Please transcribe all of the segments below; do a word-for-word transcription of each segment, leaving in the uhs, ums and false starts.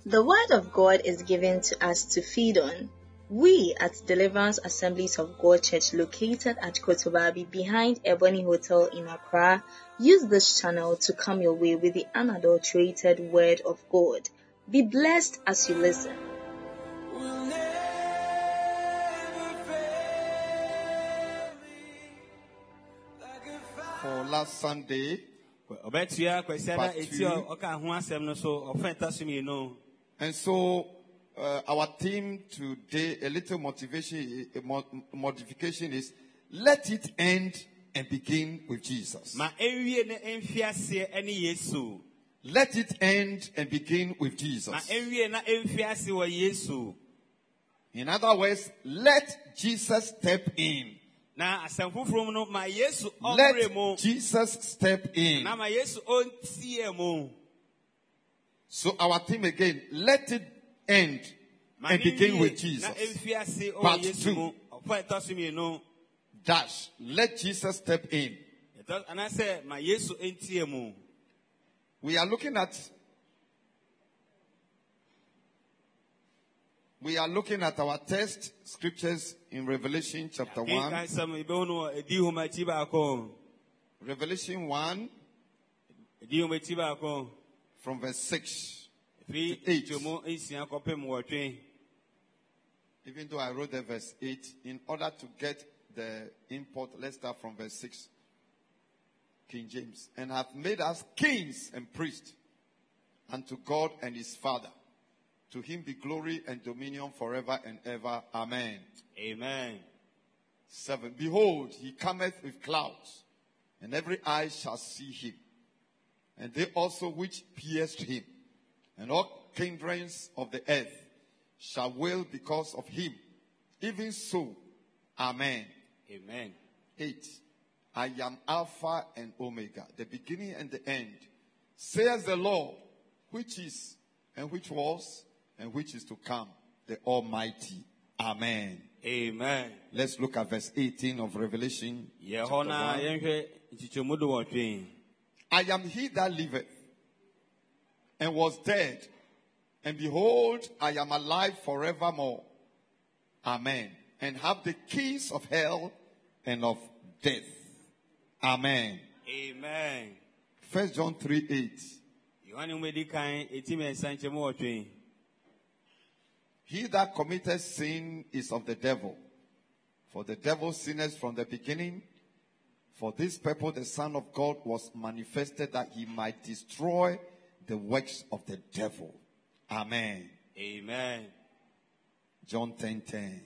The Word of God is given to us to feed on. We at Deliverance Assemblies of God Church, located at Kotobabi behind Ebony Hotel in Accra, use this channel to come your way with the unadulterated Word of God. Be blessed as you listen. For last Sunday, part two. And so uh, our theme today, a little motivation, a mo- modification is, let it end and begin with Jesus. Let it end and begin with Jesus. In other words, let Jesus step in. Let Jesus step in. So our theme again, let it end and begin with Jesus. Part two. Dash. Let Jesus step in. We are looking at We are looking at our text scriptures in Revelation chapter one. Revelation one from verse six to eight. Even though I wrote the verse eight, in order to get the import, let's start from verse six. King James. And have made us kings and priests unto God and his Father. To him be glory and dominion forever and ever. Amen. Amen. Seven. Behold, he cometh with clouds, and every eye shall see him, and they also which pierced him, and all kindreds of the earth shall wail because of him. Even so, Amen. Amen. Eight. I am Alpha and Omega, the beginning and the end, says the Lord, which is and which was and which is to come, the Almighty. Amen. Amen. Let's look at verse eighteen of Revelation. I am he that liveth and was dead, and behold, I am alive forevermore. Amen. And have the keys of hell and of death. Amen. Amen. First John three eight. He that committeth sin is of the devil. For the devil sinneth from the beginning. For this purpose the Son of God was manifested, that he might destroy the works of the devil. Amen. Amen. John ten ten.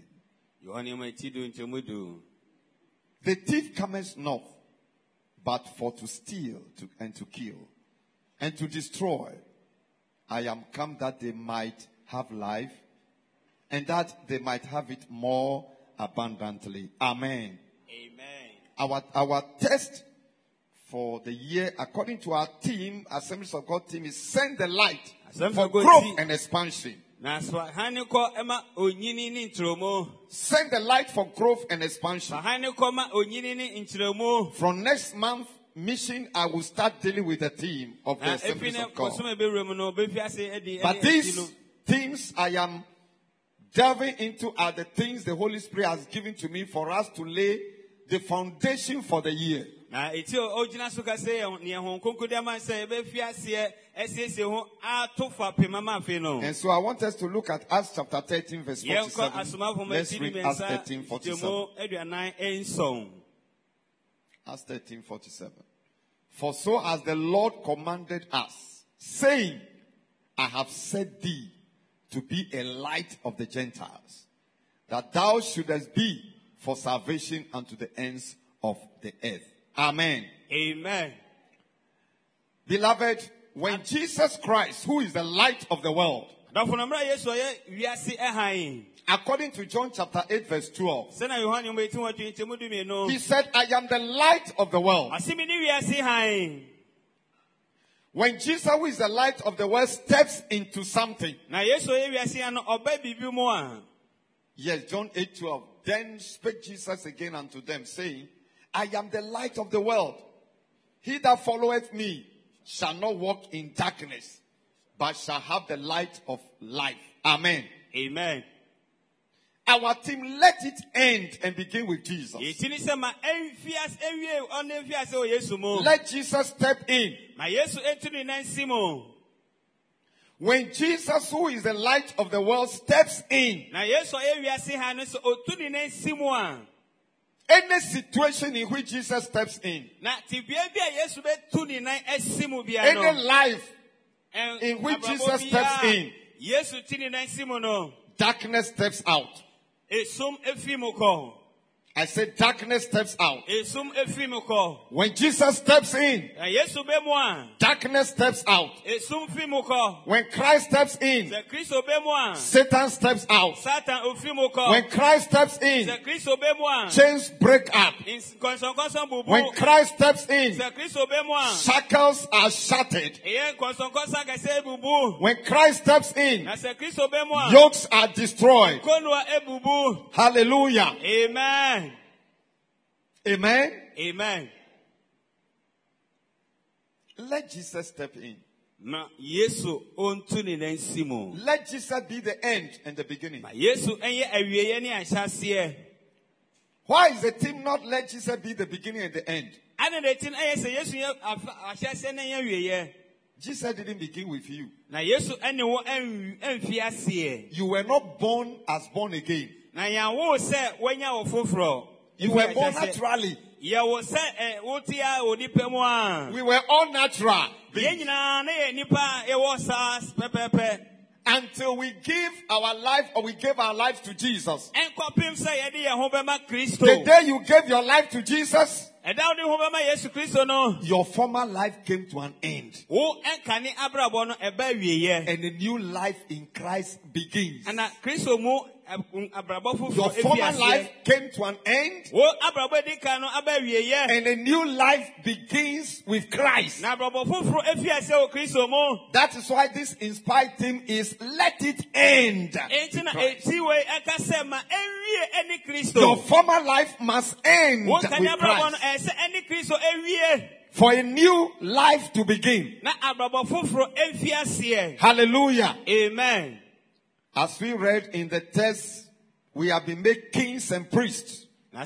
The thief cometh not, but for to steal to, and to kill, and to destroy. I am come that they might have life, and that they might have it more abundantly. Amen. Amen. Our, our test for the year, according to our team, Assemblies of God team, is send the light for growth and expansion. Send the light for growth and expansion. From next month, mission, I will start dealing with the team of the Assemblies of God. But these things I am delving into are the things the Holy Spirit has given to me for us to lay the foundation for the year. And so I want us to look at Acts chapter thirteen verse forty-seven. Let's read Acts thirteen forty-seven. Acts thirteen forty-seven. For so as the Lord commanded us, saying, I have set thee to be a light of the Gentiles, that thou shouldest be for salvation unto the ends of the earth. Amen. Amen. Beloved, when Jesus Christ, who is the light of the world, according to John chapter eight verse twelve, he said, I am the light of the world. When Jesus, who is the light of the world, steps into something. Yes, John eight twelve. Then spake Jesus again unto them, saying, I am the light of the world. He that followeth me shall not walk in darkness, but shall have the light of life. Amen. Amen. Our team, let it end and begin with Jesus. Let Jesus step in. When Jesus, who is the light of the world, steps in, any situation in which Jesus steps in, any life in which Jesus steps in, darkness steps out. I said darkness steps out. When Jesus steps in, darkness steps out. When Christ steps in, Satan steps out. When Christ steps in, chains break up. When Christ steps in, shackles are shattered. When Christ steps in, yokes are destroyed. Hallelujah. Amen. Amen. Amen. Let Jesus step in. Let Jesus be the end and the beginning. Why is the team not let Jesus be the beginning and the end? Jesus didn't begin with you. You were not born as born again. You were born naturally. We were all natural. Until we give our life or we gave our life to Jesus. The day you gave your life to Jesus, your former life came to an end. And a new life in Christ begins. Your former life came to an end. And a new life begins with Christ. That is why this inspired theme is let it end. Your former life must end with Christ. For a new life to begin. Hallelujah. Amen. As we read in the text, we have been made kings and priests over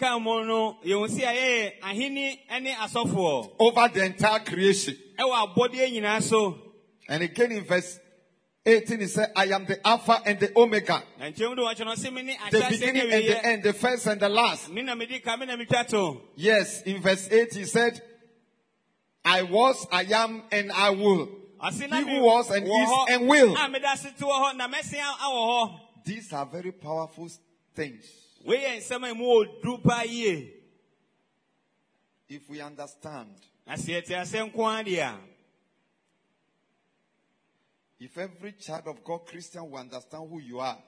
the entire creation. And again in verse eighteen, it says, I am the Alpha and the Omega, the beginning and the end, the first and the last. Yes, in verse eight, he said, I was, I am, and I will. He who was and is and will. These are very powerful things. If we understand, if every child of God, Christian, will understand who you are,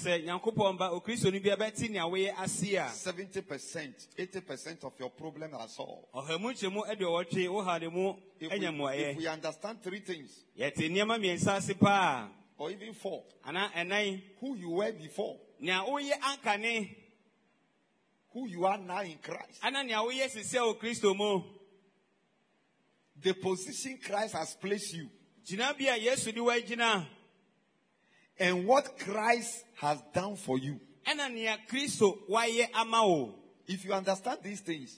seventy percent, eighty percent of your problem are solved. If we, if we understand three things, or even four, who you were before, who you are now in Christ, the position Christ has placed you, and what Christ has done for you. If you understand these things,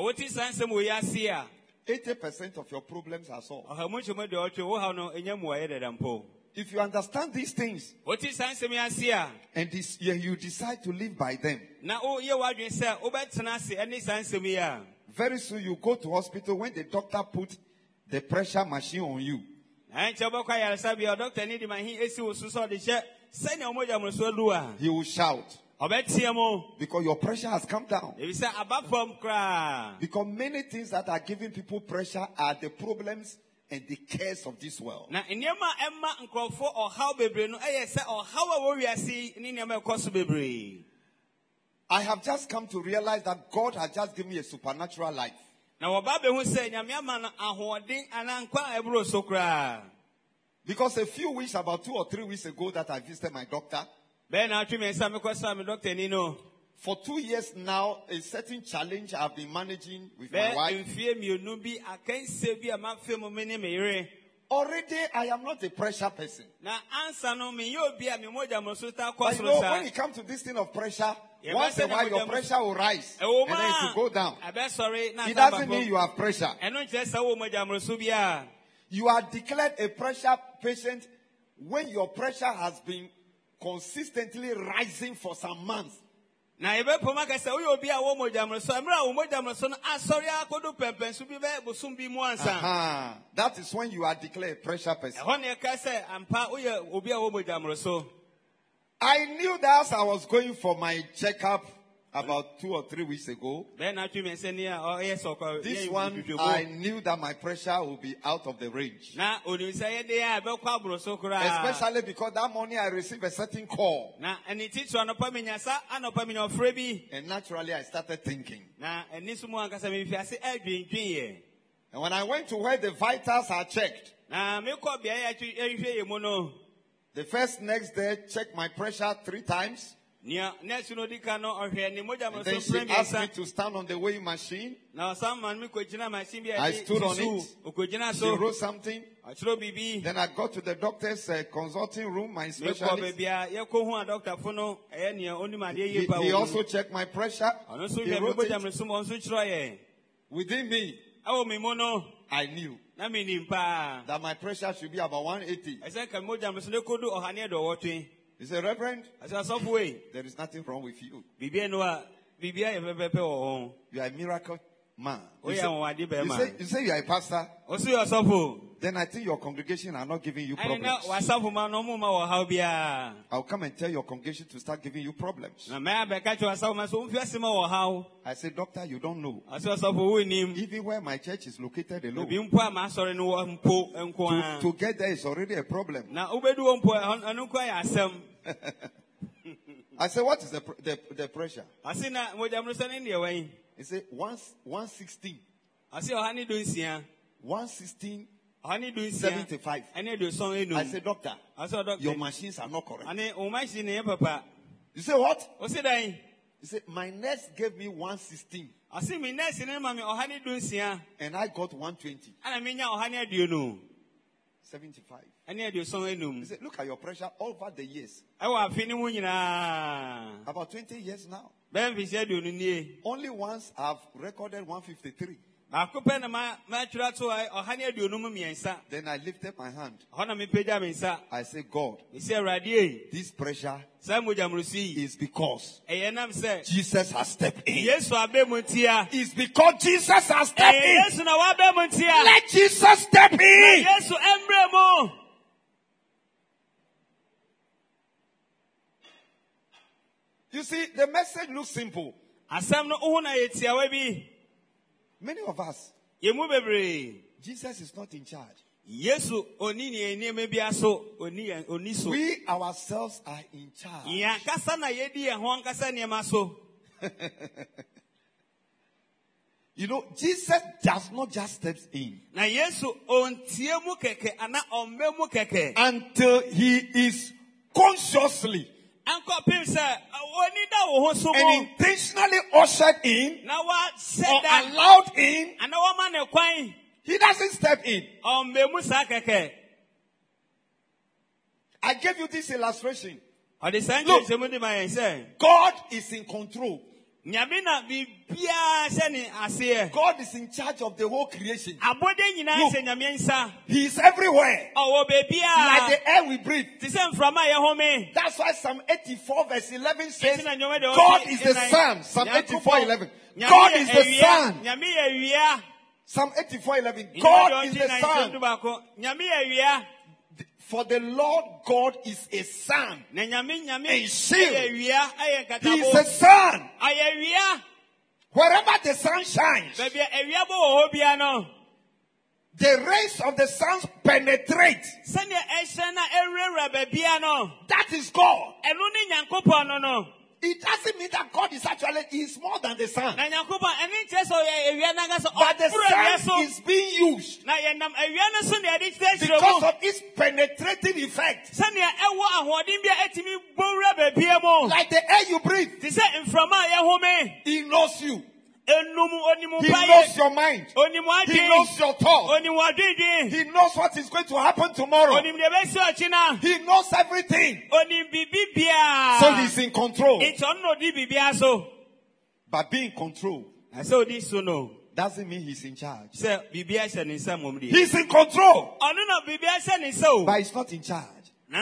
eighty percent of your problems are solved. If you understand these things, and this, you decide to live by them, very soon you go to hospital. When the doctor put the pressure machine on you, he will shout, because your pressure has come down. Because many things that are giving people pressure are the problems and the cares of this world. I have just come to realize that God has just given me a supernatural life. Because a few weeks, about two or three weeks ago, that I visited my doctor. For two years now, a certain challenge I've been managing with my wife. already I am not a pressure person. Na ansa no me yo bia me moja mroso ta But you kwasro know, sa. when it comes to this thing of pressure, Yeah, once but in a while your then- pressure will rise E wo and then it will go down. Abe sorry na It sa doesn't babo. mean you have pressure. Eno nche sa wo moja mroso bia. You are declared a pressure patient when your pressure has been consistently rising for some months. Na ebe poma ka se wo yo bia wo moja mroso. Emra wo moja mroso no asori akodo pempensu bi be bosum bi mu ansa. Uh-huh. That is when you are declared a pressure person. E ho ne ka se ampa wo ye obi a wo moja mroso. I knew that as I was going for my checkup about two or three weeks ago. Be na twi me se ni a o yes okwa. This one, I knew that my pressure will be out of the range. Na oni se ye de a be kwa broso kura. Especially because that morning I received a certain call. Na eni titu anopa menyasa anopa menya ofre bi. And naturally I started thinking. Na eni sumu ankasa me fiase adwendwen ye. And when I went to where the vitals are checked, Na me ko bia ya twi ehwe ye mu no. the first next day checked my pressure three times. Nia next no dika no ohwe ni moja And mo then so she asked me premier to stand on the weighing machine. na some man me ko gina machine bia I stood on it. Okogina She so. wrote something. Achiro bibi. Then I got to the doctor's uh, consulting room, my Me ko specialist. bia ye ko hu a doctor fo no eh nia onim ade He, ye pa wo. he also checked my pressure. Ono so He hwe me wrote moja it. mo so mo so chiro ye. Within me, Awo me mo no I knew na me nim pa. that my pressure should be about one eighty. Ese ka moja mo so ne kodu ohane do wotwe. He said, Reverend, Asa so fu we. there is nothing wrong with you. Bibi no a bibi a ye pepepe wo ho. You are a miracle man. O You ya say, won ade be you ma. say, you say you are a pastor. O so yo so fu. Then I think your congregation are not giving you Ai na problems. wasafu ma no mu ma wo ha bia. I'll come and tell your congregation to start giving you problems. Na me abeka cho wasafu ma so mfi asema wo ha. I said, Doctor, you don't know. Aso so fu we nim. Even where my church is located alone, Bi mpo a ma sori no wo mpo enko to, a. to get there is already a problem. Na ubedu wo mpo anu kwa ya asem. I said, what is the, pr- the, the pressure? Asi na moja mrusa ni ndiye wan. He said, one, one sixteen. Asi ohani do nsia. one sixteen, Ohani do nsia. seventy-five. Ene do son enu. I said, Doctor, Asi o doctor. your machines are not correct. Ane o machine ne papa. You say what? O se dan. He said, my nurse gave me one sixteen Asi mi nurse ne ma me ohani do nsia. and I got one twenty. Ana me nya ohani aduo no. seventy-five. Ene aduo son He enum. said, look at your pressure over the years. Ewa afi ni mu nyina. About twenty years now. Ben fi se aduo no nie. Only once I've recorded one fifty-three. Ba ko pe na ma ma twira to ohani aduo no mu miensa. Then I lifted my hand. Ho na me pagya me nsa. I said, God, Me se awrade e. this pressure Sa moja mrusi. is because Eye nam se. Jesus has stepped in. Yesu abe mu ntia. It's because Jesus has stepped Eye in. Yesu na wa be mu ntia. Let Jesus step in. Yesu embre mu. You see, the message looks simple. Asam no uhu na yetiawa bi. Many of us, Yemu bebre. Jesus is not in charge. Yesu oni ni enema bi aso oni oni so. We ourselves are in charge. Ya kasa na yedi e ho kasa nema so. You know, Jesus does not just step in Na Yesu ontie mu keke ana omme mu keke. until he is consciously Anko pim se oni da wo ho so and mo. intentionally ushered in Na wa or seda allowed in. ana wa ma ne kwan. He doesn't step in. Omme mu sa keke. I gave you this illustration. Odi sanje Look. se mu di ma yen se. God is in control. Nyame na bibia se ni ase. God is in charge of the whole creation. Abode nyina Look. se nyame nsa. He is everywhere. Owo Like bebia. the air we breathe. Ti se mframa ye home. That's why Psalm eighty-four verse eleven says, Enti na nyome de o God ti- is the ena- sun. Psalm Nyankopɔn- eighty-four eleven. Nyame God yɛ is the awia. sun. Nyame yɛ awia. Psalm eighty-four eleven. Nyame de God o is ti the na sun. nkyɛn du baako. Nyame yɛ awia. For the Lord God is a sun. Na nyame nyame A shield. yɛ awia ayɛ He is a nkatabo. sun. Ayɛ awia. Wherever the sun shines, Baabi a awia bɔ wɔ hɔ bia no. the rays of the sun penetrate. Sɛnea ɛhyɛ na ɛwurawura baabia no. That is God. Ɛno ne Nyankopɔn no no. It doesn't mean that God is actually, he is more than the sun. Na Nyankopɔn ɛne nkyerɛ sɛ ɔyɛ awia n'ankasa But the ɔboro awia sun so. is being used Na yɛnam awia no so na yɛde kyerɛkyerɛ because mu. of its penetrating effect. Sɛnea ɛwɔ ahoɔden bi a ɛtumi bɔwura baabia mu. Like the air you breathe, Te sɛ mframa a yɛhome. he knows you. He knows your mind. He knows your thoughts. He knows what is going to happen tomorrow. He knows everything. So he's in control. But being in control doesn't mean he's in charge. He's in control, but he's not in charge.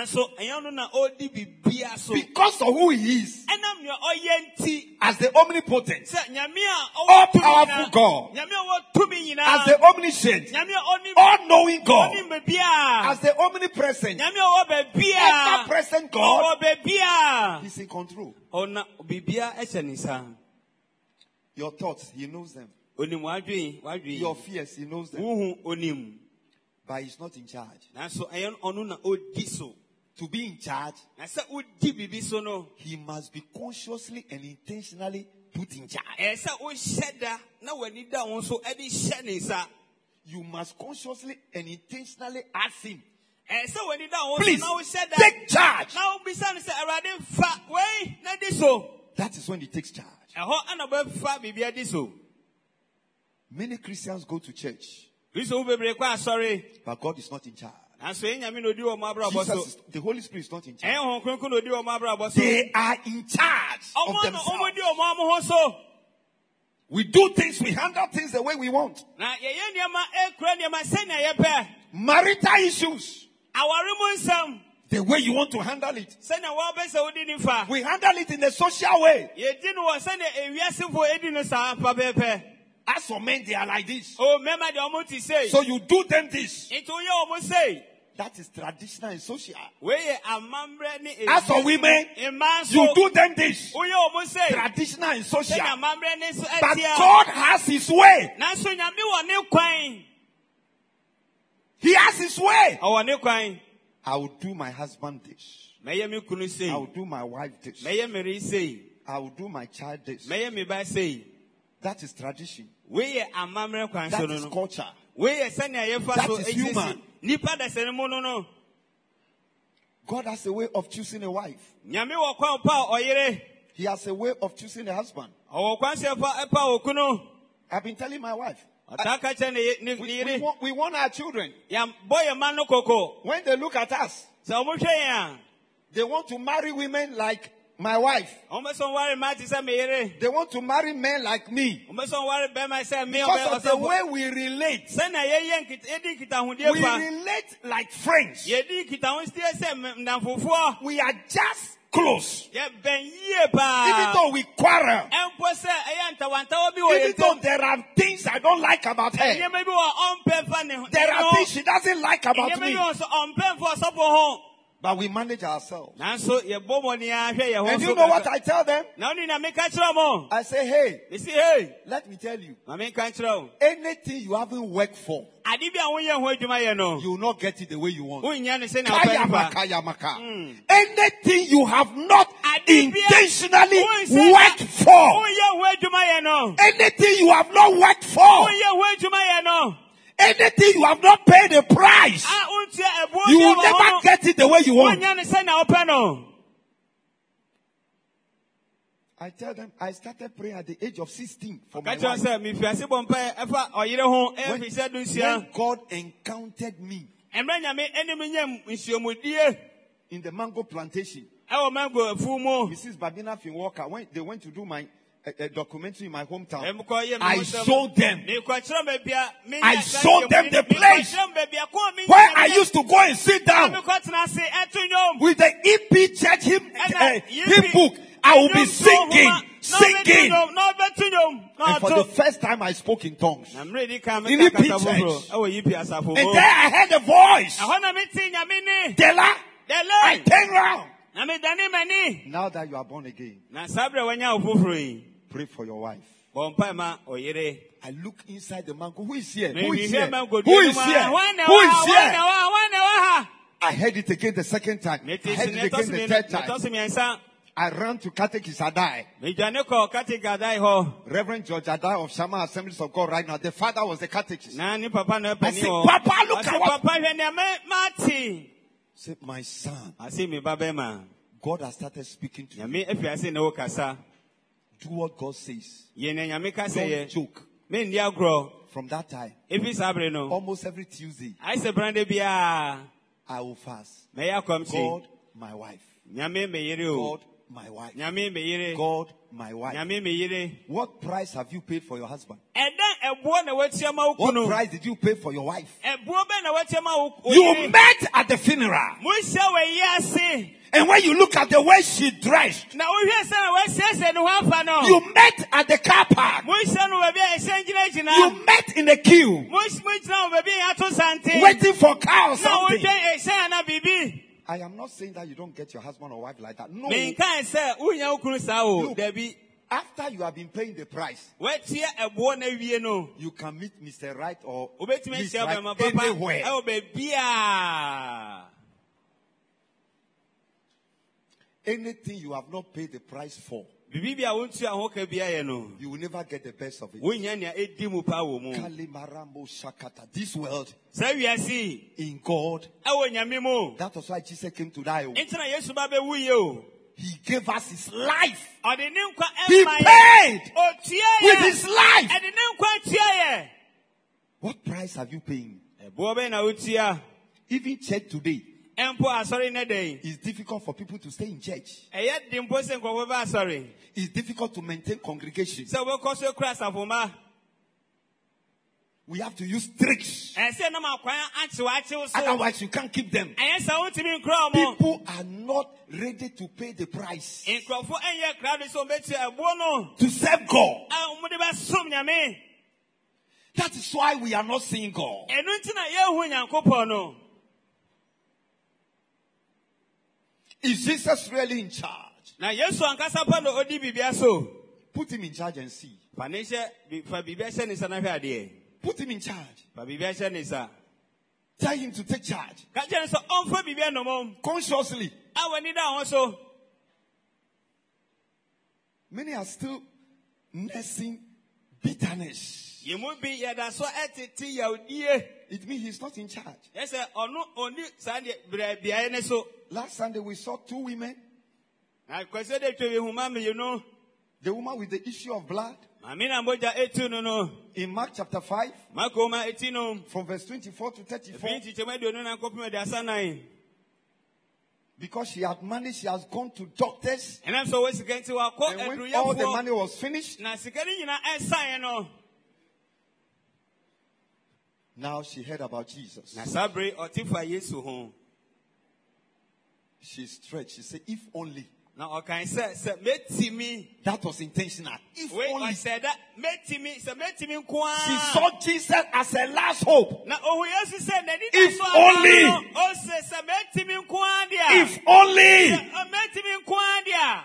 Because of who he is, as the omnipotent, all powerful God, as the omniscient, all knowing God, as the omnipresent, ever present God, he's in control. Your thoughts, he knows them. Your fears, he knows them. But he's not in charge. To be in charge, he must be consciously and intentionally put in charge. You must consciously and intentionally ask him, please take charge. That is when he takes charge. Many Christians go to church, but God is not in charge. Jesus is, the Holy Spirit is not in charge. They are in charge of themselves. We do things, we handle things the way we want. Marital issues, the way you want to handle it. We handle it in a social way. As for men, they are like this. So you do them this. That is traditional and social. As for women, you do them this. Traditional and social. But God has his way. He has his way. I will do my husband this. I will do my wife this. I will do my child this. That is tradition. That is culture. That is human. God has a way of choosing a wife. He has a way of choosing a husband. I've been telling my wife, I, we, we, want, we want our children. When they look at us, they want to marry women like my wife. They want to marry men like me. Because of the way we relate. We relate like friends. We are just close. Even though we quarrel. Even though there are things I don't like about her. There are things she doesn't like about me. But we manage ourselves. And you know what I tell them? I say, hey, let me tell you. Anything you haven't worked for, you will not get it the way you want. Mm. Anything you have not intentionally worked for, anything you have not worked for, anything you have not paid the price, you will never get it the way you want. I tell them, I started praying at the age of sixteen for my wife. When, when God encountered me in the mango plantation, Missus Babina Finwalker, when they went to do my A, a documentary in my hometown, I showed them. I showed them the place where I used to go and sit down with the E P Church hymn, uh, hymn book. I will be singing, singing. And for the first time, I spoke in tongues in E P Church. And there I heard a voice. Dela, I turned around. Now that you are born again, pray for your wife. I look inside the mango. Who is here? Who is here? Who is here? Who is here? I heard it again the second time. I heard it again the third time. I ran to Catechist Adai. Reverend George Adai of Shammah Assemblies of God right now. The father was the catechist. I said, Papa, look at what... Say, my son. God has started speaking to you. Do what God says. Yene nyame ka Don't se ye. joke. Me ndi agro. From that time, If it's abre no. almost every Tuesday, I say brande bia. I will fast. Me ya kwam si. God, my wife. Nyame me yire o. God, my wife. Nyame me yire. God, my wife. Nyame me yire. What price have you paid for your husband? Eda ebo na watia ma What ukunu. price did you pay for your wife? Ebo be na watia ma ukunu. You met at the funeral. Mu sha we yase. And when you look at the way she dressed, Na wo hwe se na we sese no hafa no. you met at the car park. Mu sha no we be e senjina jina. You met in a queue, Mu mu jina we be ato sante. waiting for car or Na wo something. dwen e se na bibi. I am not saying that you don't get your husband or wife like that. No. Me kan se unya ukunu sa o. Look. Debi. After you have been paying the price, Wetie ebo na wie no. you can meet Mister Right or Obetime Miss sia Right ba ma papa. anywhere. E o be bia. Anything you have not paid the price for, Bibi bia wontu ahoka bia ye no. you will never get the best of it. Wonya nea edi mu pa wo mu. Kalimaramo Shakata. This world Sa wiase in God, e wo nyame mu. that was why Jesus came to die. Intina Yesu ba be wuye o. He gave us his life. Ode ne nkwa He emma ye. paid O tie ye. with his life. Ode ne nkwa tie ye. What price have you paid? Ebo be na utia. Even church today, Empo asori na den. it's difficult for people to stay in church. Eye di mpo se nkwo ba asori. It's difficult to maintain congregations. Se wo koso kura safoma. We have to use tricks. E se na ma kwan achewa achew so. Otherwise, you can't keep them. Eye sa wontimi nkro mo. People are not ready to pay the price Nkrofo enye kra so beti ebo no. to serve God. A mo de ba som nyame. That is why we are not seeing God. Enu ntina ye hu nyankopon no. Is Jesus really in charge? Na Yesu ankasa pa no odi bibia so. Put him in charge and see. Pa ne hye fa bibia hye ne sa na hwe ade. Put him in charge. Fa bibia hye ne sa. Tell him to take charge. Ka je ne so onfa bibia no mom. Consciously. Awani da ho so. Many are still nursing bitterness. Ye mu bi ye da so etete yaudie. It means he's not in charge. Yes onu oni sa de bra bia ne so. Last Sunday we saw two women. Na kwese de twe hu ma me you know. The woman with the issue of blood. Amina moja etu no no. In Mark chapter five, Makoma eti no. from verse twenty-four to thirty-four. Finti chema de no na kopim de asanan. Because she had money, she has gone to doctors. And I'm so we sikenti wa ko And when edruya all the fo. money was finished, Na sikari nyina ensan no. now she heard about Jesus. Na sabre otifa Yesu ho. She stretched. She said, if only. Na okan se se metimi. That was intentional. If We only. I said that metimi se metimi nko a. She saw Jesus as a last hope. Na ohu Yesu se na ni If so only. o se se metimi nko a dia. If only. Metimi nko a dia.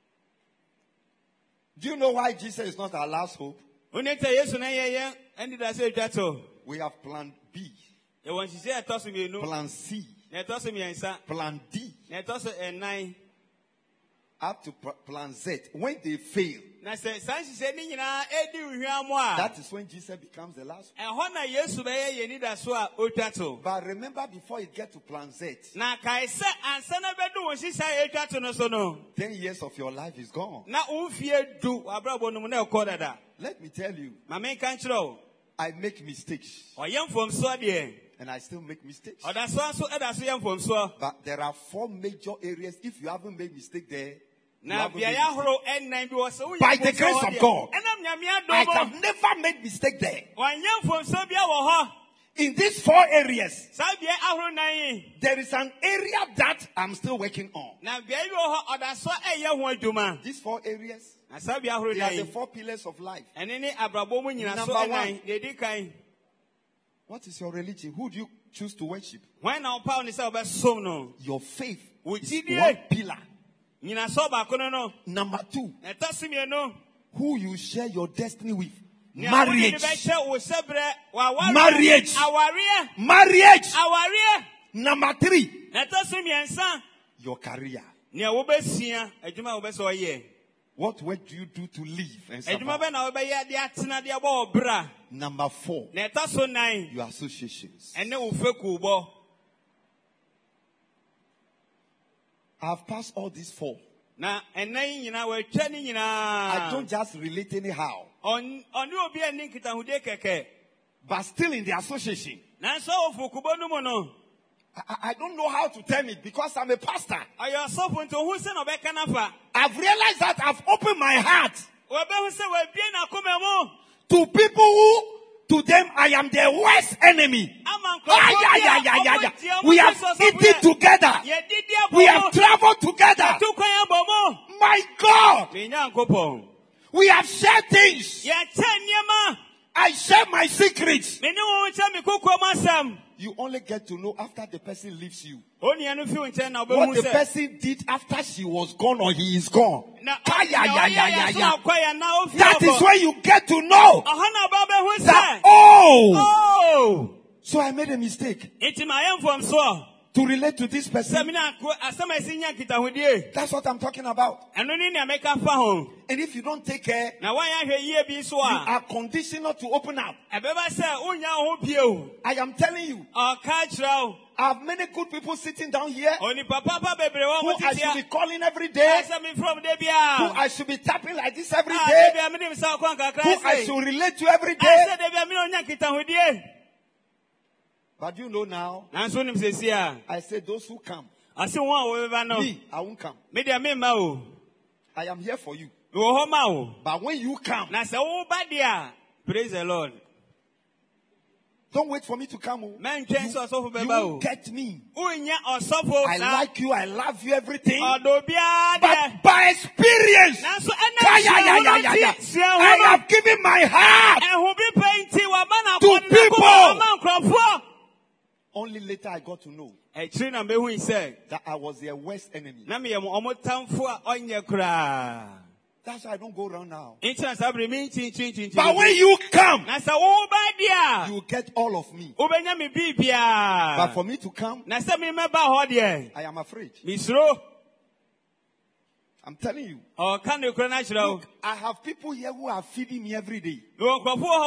Do you know why Jesus is not our last hope? Oneta Yesu na ye ye andi da se twato. We have plan B, E won sise etoso me nu. plan C, Na etoso me ensa. plan D, Na etoso enan. up to pl- plan Z. When they fail, Na se san sise ni nyina edi uhwam a. that is when Jesus becomes the last hope. Ehọ na Yesu be ye ni da so a otwato. But remember, before it gets to plan Z, Na kai se ansa na bedu won sisa etwato no so no. ten years of your life is gone. Na umfie du abrabo no mu na ekọ dada. Let me tell you, Ma men kan kiro. I make mistakes. Oyem fom so de. And I still make mistakes. Oda so so eda so yem fom so. But there are four major areas. If you haven't made mistake there, you Na haven't bia made ya mistake. horo ennan bi wo so. By the grace of God, Enam nyame I adom. have never made mistake there. Oyem fom so bia wo ho. In these four areas, Sa bia ahoro nan. there is an area that I'm still working on. Na bia bi wo ho oda so eye ho adwuma. These four areas, Na sa bia ahoro they are the nan. four pillars of life. Ene ni abrabo mu nyina so Number ennan. De di kan. What is your religion? Who do you choose to worship? When na opa ni say obesom no. Your faith Which is idiot? one pillar. Nyina so ba ko no no. Number two, Na tasimi no. who you share your destiny with. Marriage. Marriage. Marriage. Marriage. Marriage. Awarie. Number three, Na tasimi ensa. your career. Nia wo besia, adwuma wo beso ye. What work do you do to live and Adwuma survive? be na wo be ye de atena de abo obra. Number four, Na taso nan. your associations. Ene wo feku bo. I've passed all these four. Na enan nyina wa twa ni nyina. I don't just relate anyhow. On oni obi ani nkitahude keke. But still in the association. Na so ofukubo no mo no. I, I don't know how to term it because I'm a pastor. Ayo sofo nto hu se no be kanafa. I've realized that I've opened my heart We be hu se we bie na koma mu. to people who, to them, I am their worst enemy. Ah, yeah, yeah, yeah, yeah, yeah. We have eaten together. We have traveled together. My God. We have shared things. I share my secrets. You only get to know after the person leaves you. What the person did after she was gone or he is gone. Ah, yeah, yeah, yeah, yeah, yeah. That is when you get to know that, oh, so I made a mistake to relate to this person. That's what I'm talking about. And if you don't take care, you are conditioned not to open up. I am telling you, I have many good people sitting down here who I should be calling every day, who I should be tapping like this every day, who I should relate to every day. But you know now, I say those who come, me, I won't come. I am here for you. But when you come, praise the Lord. Don't wait for me to come. You, you get me. I like you. I love you. Everything. But by experience, I have given my heart to people. Only later I got to know that I was their worst enemy. That's why I don't go around now. But when you come, you get all of me. But for me to come, I am afraid. I'm telling you. Look, I have people here who are feeding me every day. Look,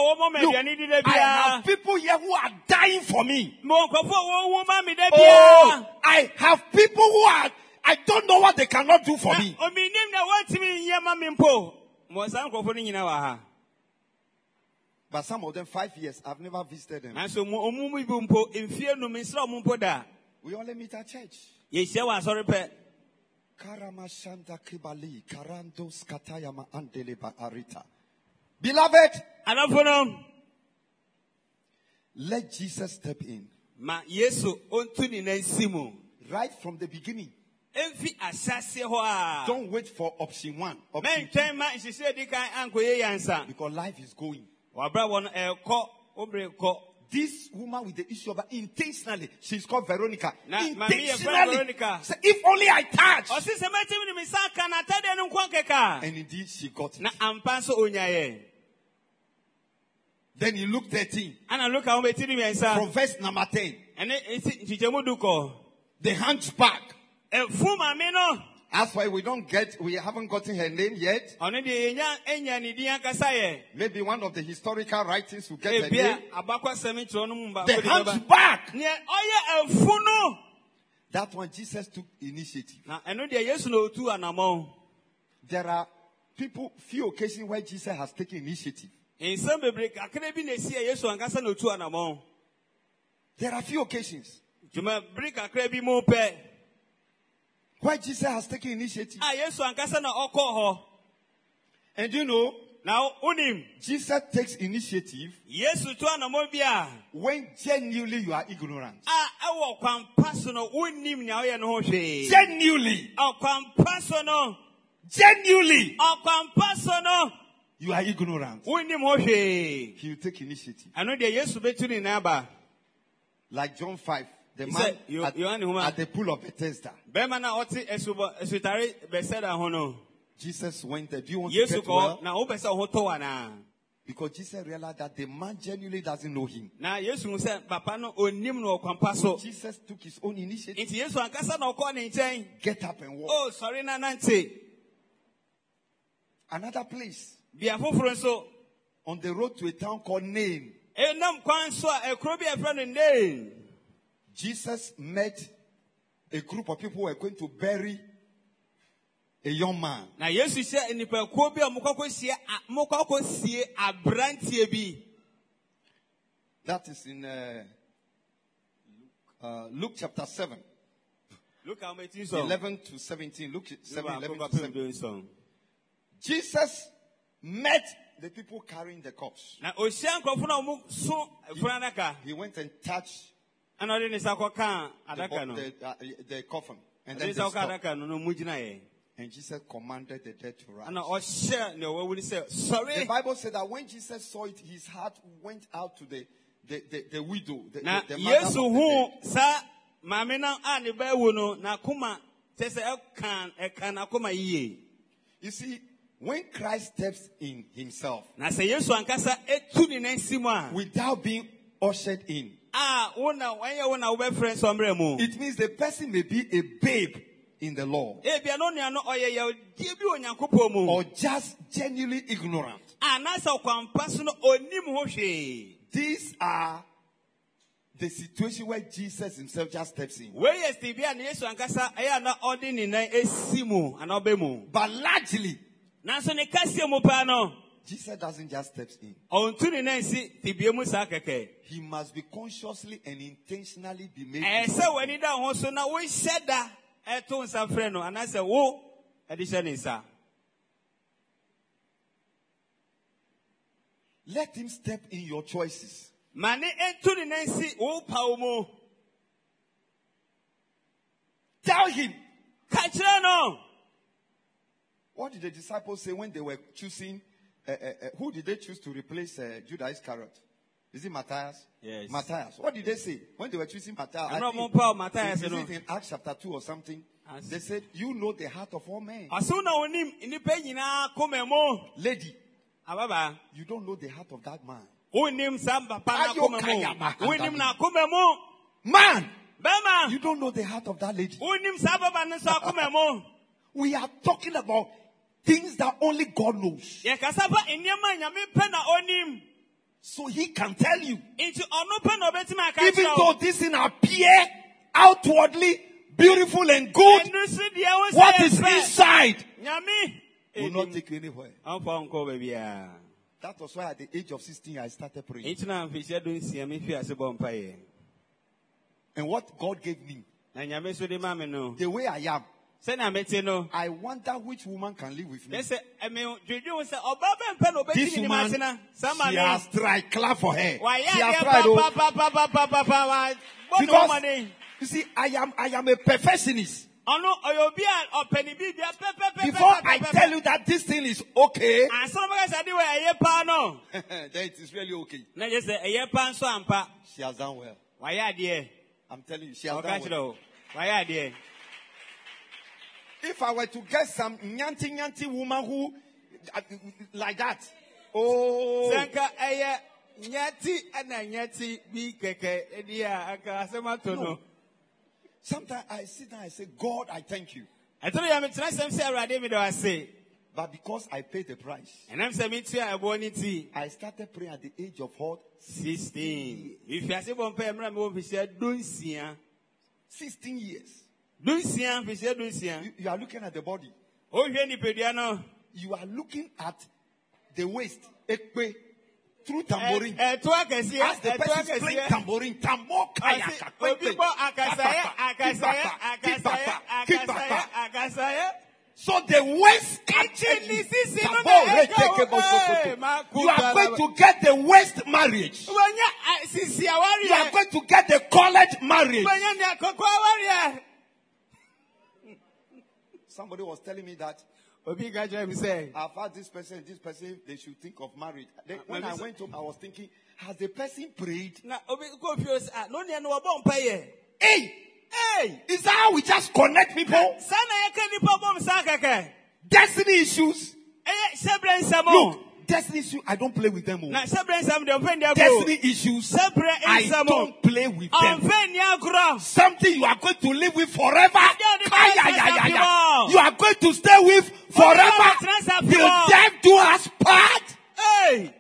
I have people here who are dying for me. Oh, I have people who are, I don't know what they cannot do for me. But some of them, five years, I've never visited them. We only meet at church. Beloved, let Jesus step in. Right from the beginning. Don't wait for option one. Option two. Because life is going. This woman with the issue of intentionally, she's called Veronica. Intentionally. So if only I touch. And indeed she got it. Then you look thirteen. From verse number ten. The hunchback. That's why we don't get, we haven't gotten her name yet. Maybe one of the historical writings will get her name. The hunchback. That one Jesus took initiative. There are people, few occasions where Jesus has taken initiative. There are few occasions why Jesus has taken initiative. And you know, now Jesus takes initiative when genuinely you are ignorant. Genuinely. Genuinely. You are ignorant. He will take initiative. Like John five. The man said, you, at, you at the pool of Bethesda. Jesus went there. Do you want to get well? Because Jesus realized that the man genuinely doesn't know him. So Jesus took his own initiative. Get up and walk. Oh, sorry, Nancy. Another place. On the road to a town called Nain. Jesus met a group of people who were going to bury a young man. Na Yesu hye nipakuo bi a mokɔkɔsie mokɔkɔsie abrantie bi. That is in uh, uh, Luke chapter seven. Luke so. eleven to seventeen. Luke seven, eleven to seventeen. Jesus met the people carrying the corpse. Na ohia nkrɔfo na ɔmo so funadaka. He went and touched Ana ɔde ne nsa kɔka the, adaka no. the, uh, the coffin. And Ɔde then ne they nsa kɔka stopped. adaka no no mu gyina yɛ. And Jesus commanded the dead to rise. Ana ɔhyɛ ne ɔwawu ni sɛ sorry. The Bible said that when Jesus saw it, his heart went out to the the, the, the widow, the, Na the, the mother Yesu of the hu dead. sa maame na a ne ba ewu no na kuma kyɛ sɛ ɛka ɛka na kuma yie. You see, when Christ steps in himself, Na sɛ Yesu ankasa etu ne nan si mu a. without being ushered in, Ah, wona wɔnyɛ wona wobɛfrɛ nsɔmbrɛ mu. it means the person may be a babe in the Lord, Ebia no nua no ɔyɛ yɛwdie bi Onyankopɔn mu. or just genuinely ignorant. Ah, na sɛ ɔkwampa so no onim ho hwee. These are the situation where Jesus himself just steps in. Wei yɛ Steve a ne Yesu ankasa ɛyɛ a na ɔde ne nan esi mu ana ɔbɛ mu. But largely, Nanso ne kaseɛ mu paa no, Jesus doesn't just step in. ɔntu ne nan si tibie mu saa kɛkɛ. He must be consciously and intentionally be made. Ɛyɛ sɛ w'ani da ho so na wohyɛ da ɛto nsa frɛ no anaasɛ wo ɛde hyɛ ne nsa. Let him step in your choices. Ma ne ɛntu ne nan si wo paw mu. Tell him. Ka kyerɛ no. What did the disciples say when they were choosing? Uh, uh, uh, who did they choose to replace uh, Judas Iscariot? Is it Matthias? Yes. Matthias. What did they say when they were choosing Matthias? I'm I not think- more power, Matthias, Is you it know. in Acts chapter two or something? As- They said, "You know the heart of all men." Aso na onim nipa nyinaa kɔmɛ mu. Lady, Ababa. you don't know the heart of that man. Unim sam papa na Ayo kɔmɛ kaya mu. ba- Unim na kɔmɛ mu. Man, Bɛma. you don't know the heart of that lady. Unim sa papa ne nso akɔmɛ mu. We are talking about things that only God knows. Yɛ kasa pa nneɛma nyame pɛ na onim. So he can tell you. Nti ɔno pɛ na obetumi aka Even kyerɛ though wo. this thing appear outwardly beautiful and good, Ɛnu so deɛ wo sɛ what is ɛfɛ. inside Nyame. will not take you anywhere. Ɔmfa nkɔ baabiara. That was why at the age of sixteen I started praying. Nti na mfihyia do nsia me fi ase bɔ mpaeɛ. And what God gave me, Na nyame so de ma me no. the way I am, Sɛnea mete no. I wonder which woman can live with me. Lɛsɛ ɛmɛ dwedwe wo sɛ ɔbaa bɛ mpɛ na This obetumi ne woman, ma tena. Sama she no. has tried. Clap for her. Wayɛ She has adeɛ tried. oh. papapapapapapa. Bɔ ne Because ɔmɔden. you see, I am I am a perfectionist. Ɔno ɔyɛ obi a ɔpɛ ne bibia pɛpɛpɛpɛ. Before I tell you that this thing is okay, Ansa na ɔbɛka sɛ ade wɔ ɛyɛ paa no. then it is really okay. Na gye sɛ ɛyɛ paa nso ampa. She has done well. Wayɛ adeɛ. I'm telling you, she has Ɔka done kyerɛ well. wo. Wayɛ adeɛ. If I were to get some nyanti nyanti woman who uh, like that, oh, Sɛ nka ɛyɛ nyati ɛna nyati bi kɛkɛ ɛdi a aka asɛm ato no. sometimes I sit down and say, God, I thank you. Ɛtɔno yɛ metena sɛm sɛ Awurade mi da wo ase. But because I paid the price, Ɛnam sɛ metua ɛboɔ ne ti. I started praying at the age of what? Sixteen. Mfiase bɔ mpɛ mmerɛ mi wɔ mfihyia dunsia. sixteen years. Dunsia mfihyia dunsia. You, you are looking at the body. Ohwɛ nipadua no. You are looking at the waist. Ekpe. Through tambourine. Ɛto akɛseɛ. As the Ɛto person is playing akɛseɛ. tambourine, tambo kaya Ɔsi, ka, obi kpe, bɔ kpe, akasaya kipapa, akasaya kipapa, akasaya kipapa, kipapa. akasaya akasaya. So the waist Ichi ni sisi no Tabo, na re, ɛgya teke, bo, wo. so, so, so. Ee, ma You are kuta going la- to get the waist marriage. Wanya ah, sisi awari. You are going to get the college marriage. Wanya ni akoko awari. Somebody was telling me that Obi ka kyerɛ mi sɛ. I've had this person, this person, they should think of marriage. Then when let me I see. went home, I was thinking, has the person prayed? Na obi ko fi o sɛ ah no ni ɛno wɔbɔ mpaeɛ. Hey, Hey. is that how we just connect people? Sana yɛ ka nipa bɔ nsa kɛkɛ. Destiny issues. Ɛyɛ sɛbrɛ nsɛm o. Look, destiny issues, I don't play with them. oh. Na sɛbrɛ nsɛm de ɔmpɛ ni agorɔ. Destiny issues, Sɛbrɛ I nsɛm o. don't play with them. Ɔmpɛ ni agorɔ. Something you are going to live with forever. Yeah, the Ay, Bible ay, says ay, ay, that ay. people- You are going to stay with forever Bible says that till people- death do us part. Hey.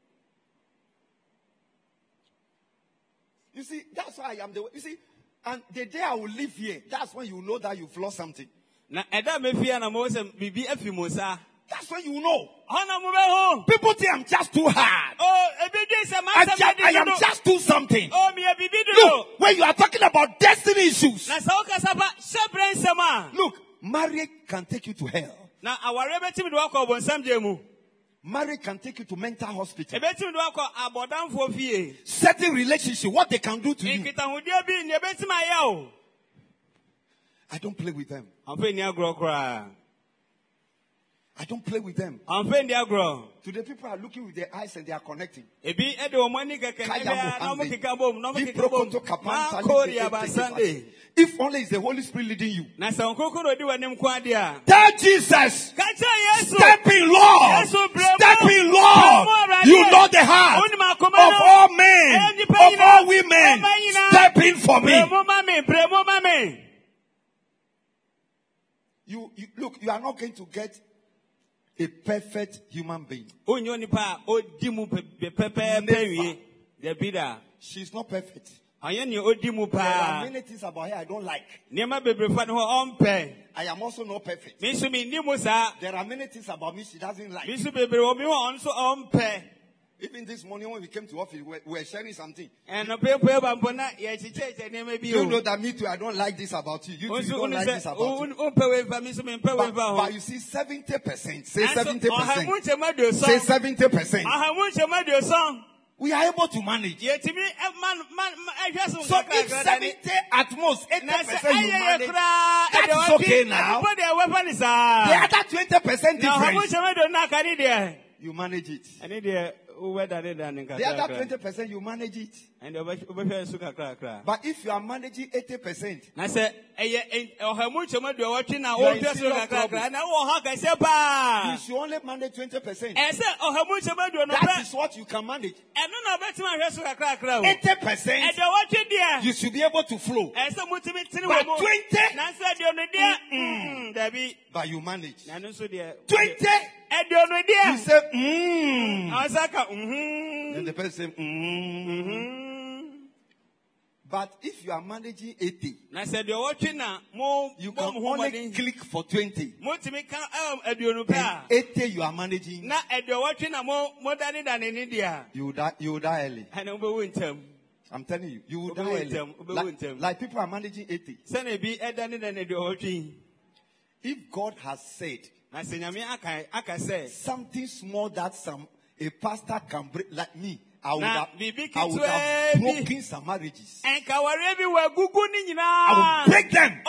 You see, that's why I am the way. You see, and the day I will leave here, that's when you know that you've lost something. Na eda me fia na mo se bibi afi mo sa. That's when you know. Hona mo be ho. People think I'm just too hard. Oh, ebi dey se ma I, se just, I am just do something. Oh, me bibi do. Look, when you are talking about destiny issues. Na sa o kasa ba shebre nsema. Look, marriage can take you to hell. Na aware betimi do akọ bonsam je mu. Marriage can take you to mental hospital. Ebetimi do akọ abodanfo fie. Certain relationship, what they can do to you. Nkita hudia bi ne betimi aya o. I don't play with them. Amfe ni agro kra. I don't play with them. Amfe ni agro. Today people are looking with their eyes and they are connecting. Ebi e de omani keke na na mo kika bom, na mo kika bom. Ma koria ba Sunday. If only is the Holy Spirit leading you. Na sa nkoko no di wanim kwa dia. Tell Jesus. Kacha Yesu. Step in, Lord. Step in, Lord. You know the heart of all men, of all women. Step in for me. Premo mame, premo mame. You, you look, you are not going to get a perfect human being. Onyo nipa o di mu pepe pewie. The bida. She's not perfect. Anya ni o di mu There are pa. many things about her I don't like. Niema bebre fa no ompe. I am also not perfect. Me so mi ni mu sa. There are many things about me she doesn't like. Me so bebre o mi ho onso ompe. Even this morning when we came to office, we we were sharing something. And no pepe ba mpona ye chicheche ne me bi You o. know that me too, I don't like this about you. You too, you don't like this about you. Umpe we fa mi so me mpe we But, fa ho. but you see, seventy percent. Say seventy percent. Ahamu chema do so. Say seventy percent. Ahamu chema do so. We are able to manage. Ye timi man man ehwe so. So if seventy at most, eighty percent you manage, that is okay now. The other twenty percent difference, you manage it. The other twenty percent you manage it. But if you are managing eighty percent, I say, you should only manage twenty percent. That is what you can manage. eighty percent, you should be able to flow. But twenty, mm-mm. But you manage. twenty, you say, mm. Then the person say, mm. But if you are managing eighty, you can only click for twenty. And eighty you are managing, you will die, you will die early. I'm telling you, you will die early. Like, like people are managing eighty. If God has said something small that some a pastor can break, like me, I would have, I would have broken some marriages. I will break them.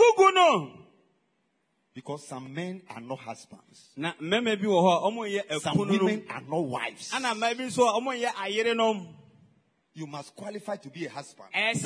Because some men are not husbands. Some women are not wives. You must qualify to be a husband.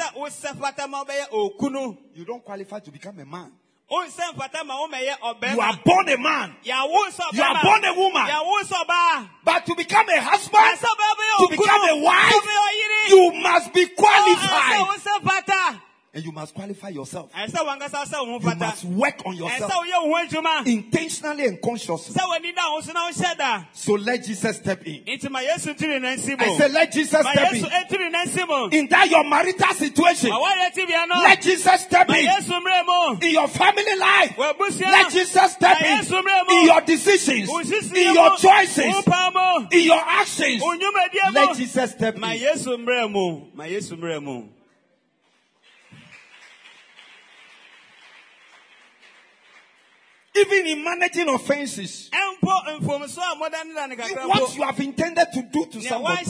You don't qualify to become a man. You are born a man. You are born a woman. But to become a husband, to become a wife, you must be qualified. And you must qualify yourself. You must work on yourself intentionally and consciously. So let Jesus step in. I said, let Jesus step in. In that your marital situation, let Jesus step in. In your family life, let Jesus step in. In your decisions, in your choices, in your actions, let Jesus step in. Even in managing offenses, what you have intended to do to somebody,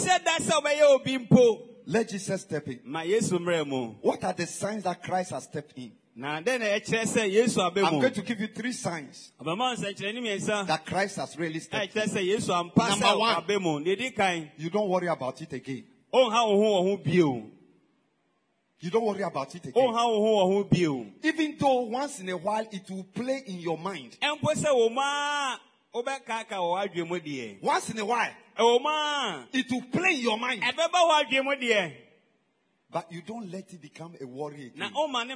let Jesus step in. What are the signs that Christ has stepped in? I'm going to give you three signs that Christ has really stepped in. Number one, you don't worry about it again. You don't worry about it again. Even though once in a while it will play in your mind. Once in a while, it will play in your mind. But you don't let it become a worry again.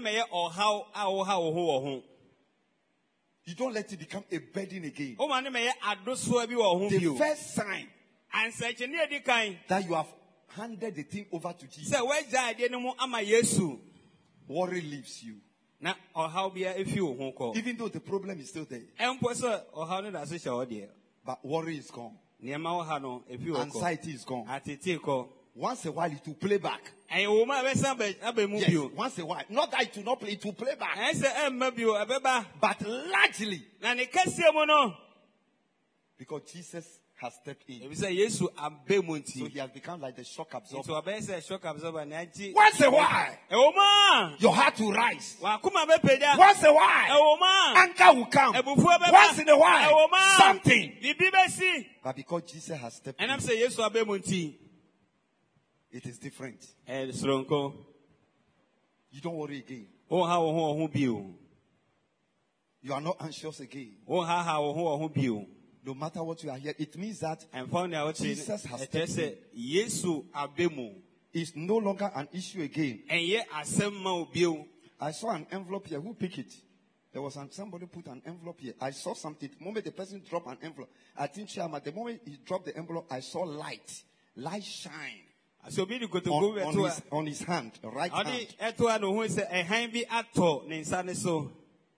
You don't let it become a burden again. The first sign that you have handed the thing over to Jesus, worry leaves you. Na ɔhaw bia efi wo ho kɔ. Even though the problem is still there. Ɛmpo sɛ ɔhaw no da so hyɛ hɔ deɛ. But worry is gone. Nneɛma wɔ ha no efi wɔ kɔ. Anxiety is gone. Atete kɔ. Once a while it will play back. Ɛyɛ wo ma ɛbɛsan bɛ aba mu bio. Yes, once a while. Not that it will not play, it will play back. Ɛsɛ ɛmma bio ɛbɛba. But largely, Na ne kɛseɛ mu no. because Jesus has stepped in. Ebi sɛ Yesu abe mu So nti. he has become like the shock Nti absorber. ɔbɛyɛ sɛ shock absorber na agye. Once a while, Ɛwɔ ma. your heart will rise. Wakoma bɛpagya. Once a while, Ɛwɔ ma. anger will come. Ebufuo bɛba. Once in a while, Ɛwɔ ma. something. Bibi bɛsi. But because Jesus has stepped in, Ɛnam sɛ Yesu abe mu nti. it is different. Ɛyɛ soronko. You don't worry again. Wɔn ha wɔn ho wɔn ho bio. You are not anxious again. Wɔn ha ha wɔn ho wɔn ho bio. No matter what you are here, it means that Ɛnfa ne a wɔte Jesus has ɛkyɛ stepped sɛ Yesu abe mu. it's no longer an issue again. Ɛnyɛ asɛm ma wo bio. I saw an envelope here. Who picked it? There was an, somebody put an envelope here. I saw something. The moment the person dropped an envelope, I think Shama, the moment he dropped the envelope, I saw light. Light shine Asɛ obi de on, kotoku on, bɛto his, on his hand, the right a. Ɔde hand. ɛto a na ohun sɛ ɛhan bi atɔ ne nsa ne so.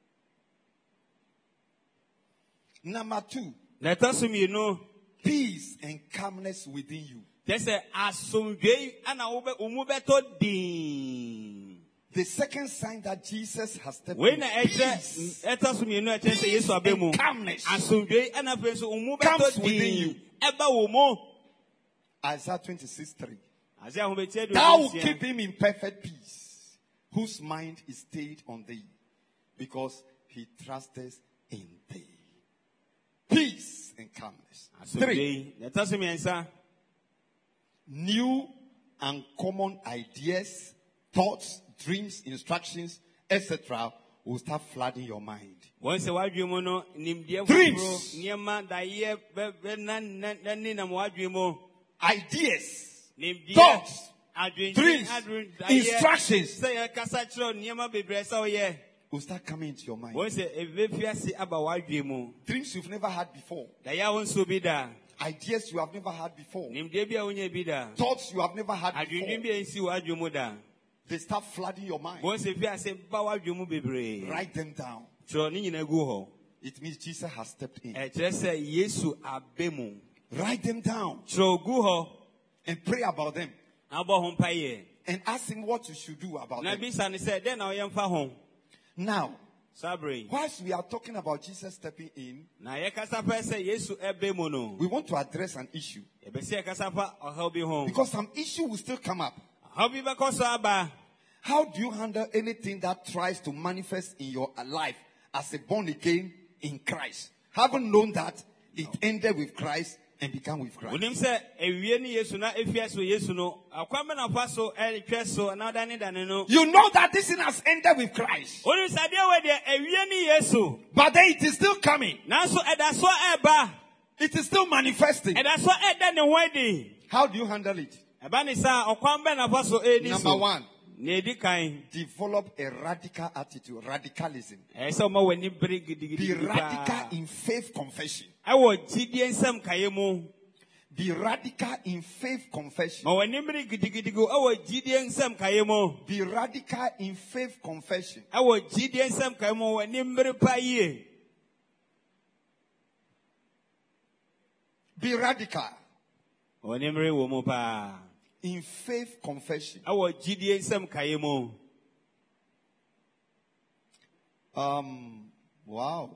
Number two, Na ɛtɔ so mmienu. peace and calmness within you. Kyɛ sɛ asomdwee ana wobɛ omu bɛtɔ dinn. The second sign that Jesus has stepped Wei in, na peace ɛkyɛ ɛtɔ so mmienu a ɛkyerɛ sɛ Yesu abe mu. and calmness. Asomdwee ana afei nso omu Comes bɛtɔ within you. dinn. Ɛba wɔ mu. Isaiah twenty-six three. Ase ahometie do Thou will nsia. keep him in perfect peace, whose mind is stayed on thee, because he trusteth in thee. Peace and calmness. Three, Asomdwee. Na ɛtɔ so mmiɛnsa. new and common ideas, thoughts, dreams, instructions, et cetera will start flooding your mind. Wɔn sɛ wadwi mu no nimdeɛ Dreams. foforɔ nneɛma daeɛ bɛ bɛ na na na ne nam wadwi mu. Ideas, Nimdeɛ thoughts, adwendwen dreams, adwen daeɛ instructions sɛ yɛkasa kyerɛ nneɛma bebree sɛ woyɛ. will start coming into your mind. Wɔn sɛ ebefi ase aba wadwi mu. Dreams you've never had before. Daeɛ a wɔn nso bi da. Ideas you have never had before. Nimdeɛ bi a wonye bi da. Thoughts you have never had Adwendwen before. bi a nsi wadwi mu da. They start flooding your mind. Wɔn sɛ fi ase ba wadwi mu bebree. Write them down. Kyerɛ ne nyinaa gu hɔ. It means Jesus has stepped in. Ɛkyerɛ sɛ Yesu abe mu. Write them down Kyerɛ gu hɔ. and pray about them Na bɔ ho mpaeɛ. and ask him what you should do about Na them. bisa ne sɛ dɛn na ɔyɛ mfa ho. Now, Sabre. whilst we are talking about Jesus stepping in, Na yɛkasa pɛ sɛ Yesu ɛbɛ mu no. we want to address an issue Yɛbɛsi yɛkasa fa ɔhaw bi ho. because some issue will still come up. Ɔhaw bi bɛkɔ so aba. How do you handle anything that tries to manifest in your life as a born again in Christ? Having known that it ended with Christ and began with Christ. Wonim sɛ ewie ne Yesu na efia so Yesu no. Akwan bɛ na fa so ɛtwɛ so na ɔda ne dane no. You know that this thing has ended with Christ, Wonim sɛ adeɛ wɔ deɛ ewie ne Yesu. but then it is still coming. Nanso ɛda so ɛba. It is still manifesting. Ɛda so ɛda ne ho adi. How do you handle it? Ɛba ne saa ɔkwan bɛ na fa so ɛdi so. Number one, Na edi kan. develop a radical attitude, radicalism. Ɛyɛ sɛ ɔma w'ani bere Be gidigidi radical in faith confession. ɛwɔ gyidie nsɛm kaeɛ mu. Be radical in faith confession. Ma w'ani bere gidigidi ɛwɔ gyidie nsɛm kaeɛ mu. Be radical in faith confession. Ɛwɔ gyidie nsɛm kaeɛ mu w'ani bere pa yie. Be radical W'ani bere wɔ mu paa. in faith confession. Ɛwɔ gyidie nsɛm kaeɛ mu. Um, wow.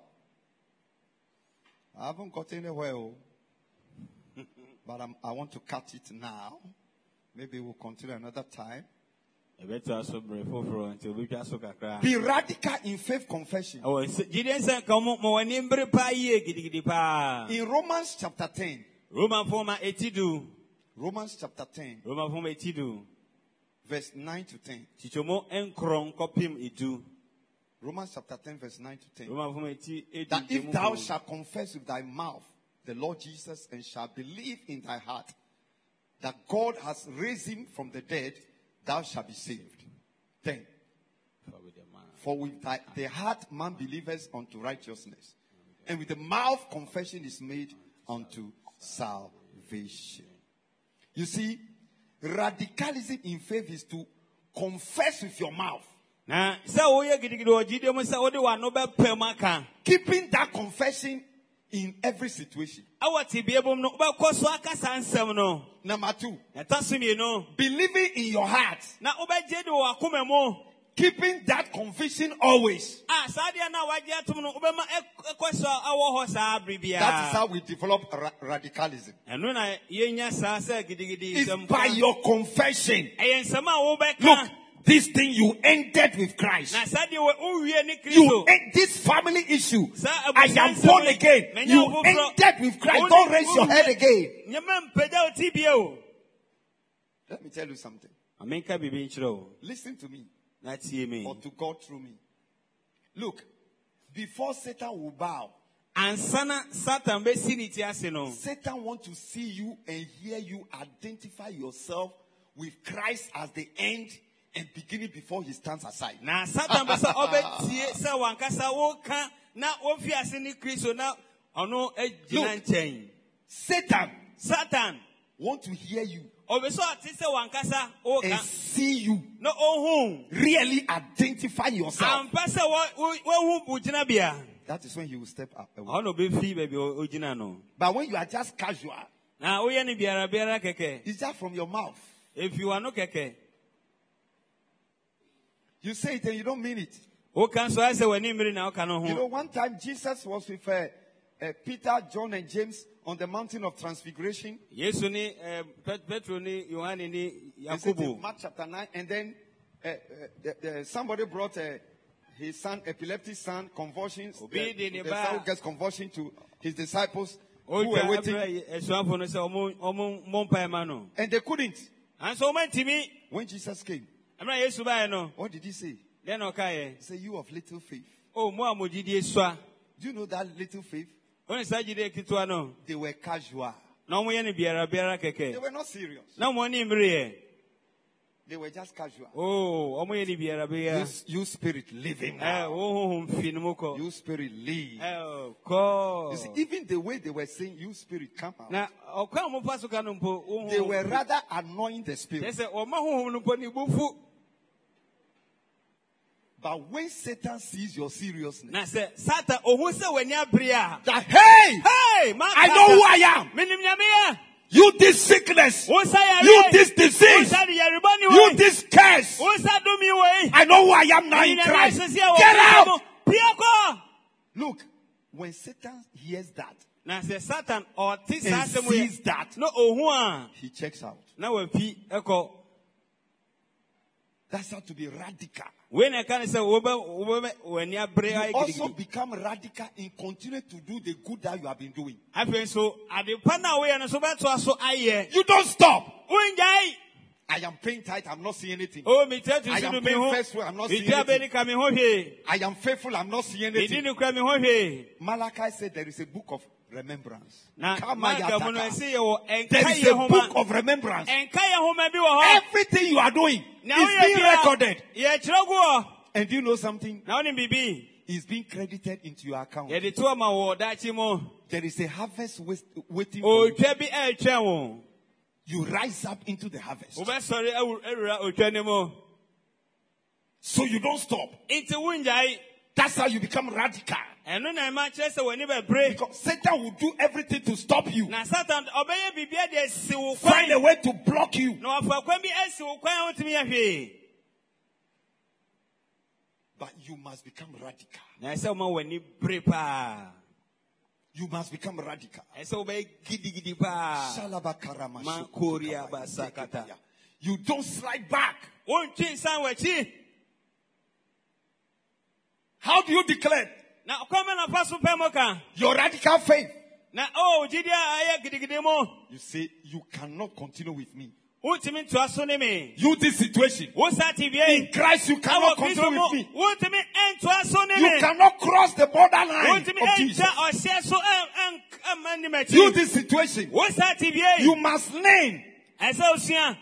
I haven't got anywhere, oh. But I'm, I want to cut it now. Maybe we'll continue another time. Ɛbɛto aso bere foforɔ nti obi twa so kakra. Be radical in faith confession. Ɛwɔ s- gyidie nsɛm kaeɛ mu ma w'ani bere pa yie gidigidi paa. In Romans chapter ten, Romanfoɔ ma eti du. Romans chapter ten, Romanfoɔ ma eti du. verse nine to ten. Kyikyɛmu nkron kɔpem edu. Romans chapter ten, verse nine to ten. Romanfoɔ ma eti edu That if gyemu thou nkron. shalt confess with thy mouth the Lord Jesus and shalt believe in thy heart that God has raised him from the dead, thou shalt be saved. Then, for with thy, the heart man believeth unto righteousness, and with the mouth confession is made unto salvation. You see, radicalism in faith is to confess with your mouth Na sɛ woyɛ gidigidi wɔ gyidie mu sɛ wode w'ano bɛpam aka. Keeping that confession in every situation. Awɔ tibie bom no wobɛkɔ so akasa nsɛm no. Number two, Ɛtɔ so mmienu. believing in your heart. Na wobɛgye de wɔ akoma mu. Keeping that conviction always. Ah, saa deɛ na wagye atom no wobɛma ɛkɔ so awɔ hɔ saa bere biara. That is how we develop ra- radicalism. Ɛno na yɛnya saa sɛ gidigidi It's nsɛm by ka. your confession. Ɛyɛ nsɛm a wobɛka. Look, this thing you ended with Christ. Na saa deɛ wɔ- wowie ne You Kristo. end this family issue. Saa I abusua am nsɛm born yi, again. menya You foforɔ. ended with Christ. Wo- Don't raise your wo- head again. Nyɛma mpagya wo ti bio. Let me tell you something. Amenka bibi nkyerɛ wo. Listen to me, Na tie me. or to God through me. Look, before Satan will bow, Ansana Satan bɛsi ne ti ase no. Satan wants to see you and hear you identify yourself with Christ as the end and beginning before he stands aside. Na Satan bɛ sɛ ɔbɛtie sɛ wankasa woka na wofi ase ne Kristo na ɔno agyina Look. nkyɛn. Satan Satan wants to hear you ɔbɛ sɛ ɔte sɛ wankasa and woka see you na ɔhu. really identify yourself. Ampa sɛ wɔ- wo- wohu wo gyinabea. That is when he will step up away. Ɔno na ɔbɛfi baabi a ogyina no. But when you are just casual, Na woyɛ ne biara biara kɛkɛ. it's just from your mouth. Efi w'ano kɛkɛ. You say it and you don't mean it. Woka nso ayɛ sɛ w'ani mmiri na woka no You ho. know, one time Jesus was with uh, uh, Peter, John, and James on the mountain of transfiguration. Yesu ni eh, Pet- Petro ni Yohane ni Is it in Yakobo. Mark chapter nine? And then uh, uh, the, the, somebody brought uh, his son, epileptic son, convulsions. Obi The, de ne the ba- son who gets convulsion to his disciples who Otwa were waiting. abrɛ asuafo no sɛ ɔmo ɔmo mmɔ mpae ma no. And they couldn't. Anso ɔmo ntimi. When Jesus came, Ɛmira Yesu baeɛ no. what did he say? Deɛ na ɔkaeɛ. He said, you of little faith. O mo a mo gyidie sua. Do you know that little faith? Wɔn saa gyidie ketewa no. They were casual. Na ɔmo yɛ ne biara biara They kɛkɛ. were not serious. Na ɔmo ani mmiri yɛ. They were just casual. O ɔmo yɛ ne biara You, biara. you spirit living Ɛ now. wo honhom fi ne mu kɔ. You spirit live. Ɛ You see, kɔ. even the way they were saying, you spirit come out. Na ɔkwa a ɔmo fa so ka no mpo. wo They honhom were fi. rather annoying the Kyerɛ spirit. sɛ ɔma honhom no mpo ne bo fu. But when Satan sees your seriousness, Na sɛ Satan ohun sɛ w'ani abere a. that hey, Hey, ma I know who I am. Minim nyame You this sickness, Wo sa yare. you this Wo disease, sa de yareba ni you wei. this curse. Wo sa dumi wei. I know who I am now in Minim nyame Christ. sisi a wo Get sa out! mo. Pia kɔ. Look, when Satan hears that, Na sɛ Satan ɔte saa and asɛm sees yi. that, Na ohun a. he checks out. Na wafi ɛkɔ. That's how to be radical. Wei na ɛka ne sɛ wobɛ wobɛ w'ani abere ayɛ You also gidigidi. become radical in continuing to do the good that you have been doing. Afei nso ade pa na woyɛ no so bɛtoa so ayɛ. You don't stop. Wongyae. I am paying tithe, I'm not seeing anything. O mi tɛ tu I si am do mi paying ho. first fruit, I'm not Mi seeing tia bɛ anything. ni ka mi ho hwee. I am faithful, I'm not seeing Mi di anything. ni kura mi ho hwee. Malachi said there is a book of remembrance. Na Kama Marka mu no yataka. ɛsi yɛ wɔ ɛnka There is yɛ a homa. book of remembrance. Ɛnka yɛ homa bi wɔ hɔ. Everything you are doing Na is woyɛ being bia, recorded. yɛkyerɛ gu hɔ. And do you know something? Na wonim biribi? It's being credited into your account. Yɛde to ama wɔ daakye mu. There is a harvest wait- waiting for you. Otwa bi ɛretwɛn wo. You rise up into the harvest. Wobɛsɔre awu- awura otwa no mu. So you don't stop. Nti wongyae. That's how you become radical. Ɛno na ɛma kyerɛ sɛ w'ani bɛbere. Because Satan will do everything to stop you. Na Satan ɔbɛyɛ biribiara de asi wo Find a kwan. way to block you. Na wafa kwan bi asi wo kwan a wotumi yɛ hwee. But you must become radical. Na ɛsɛ woma w'ani bere paa. You must become radical. Ɛsɛ wobɛyɛ gidigidi paa. Shalabakarama Ma shukutukaba koria basakata. itekebaya. You don't slide back. Wontwi nsan w'akyi. How do you declare Na ɔkɔmɛ na fa so pɛ mo ka. your radical faith? Na o gyidi a ɛyɛ gidigidi mu. You say, you cannot continue with me. Wontumi ntoa so ne me. You, this situation. Wo saa In tibie. Christ, you Ɛwɔ cannot Kristo continue mu. with me. Wontumi ɛntoa so ne You me. cannot cross the borderline Wontumi of Jesus. ɛntwa ɔhyɛ so ɛn- ɛn- ɛmma ne m'akyi. You, this situation. Wo saa tibie. You must learn Ɛsɛ osua.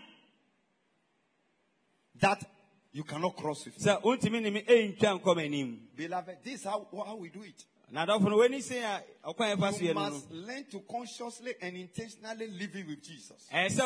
that you cannot cross with me. Sɛ wontumi ne me ɛntwa nkɔ m'anim. Beloved, this is how, how we do it. You must learn to consciously and intentionally live with Jesus. Many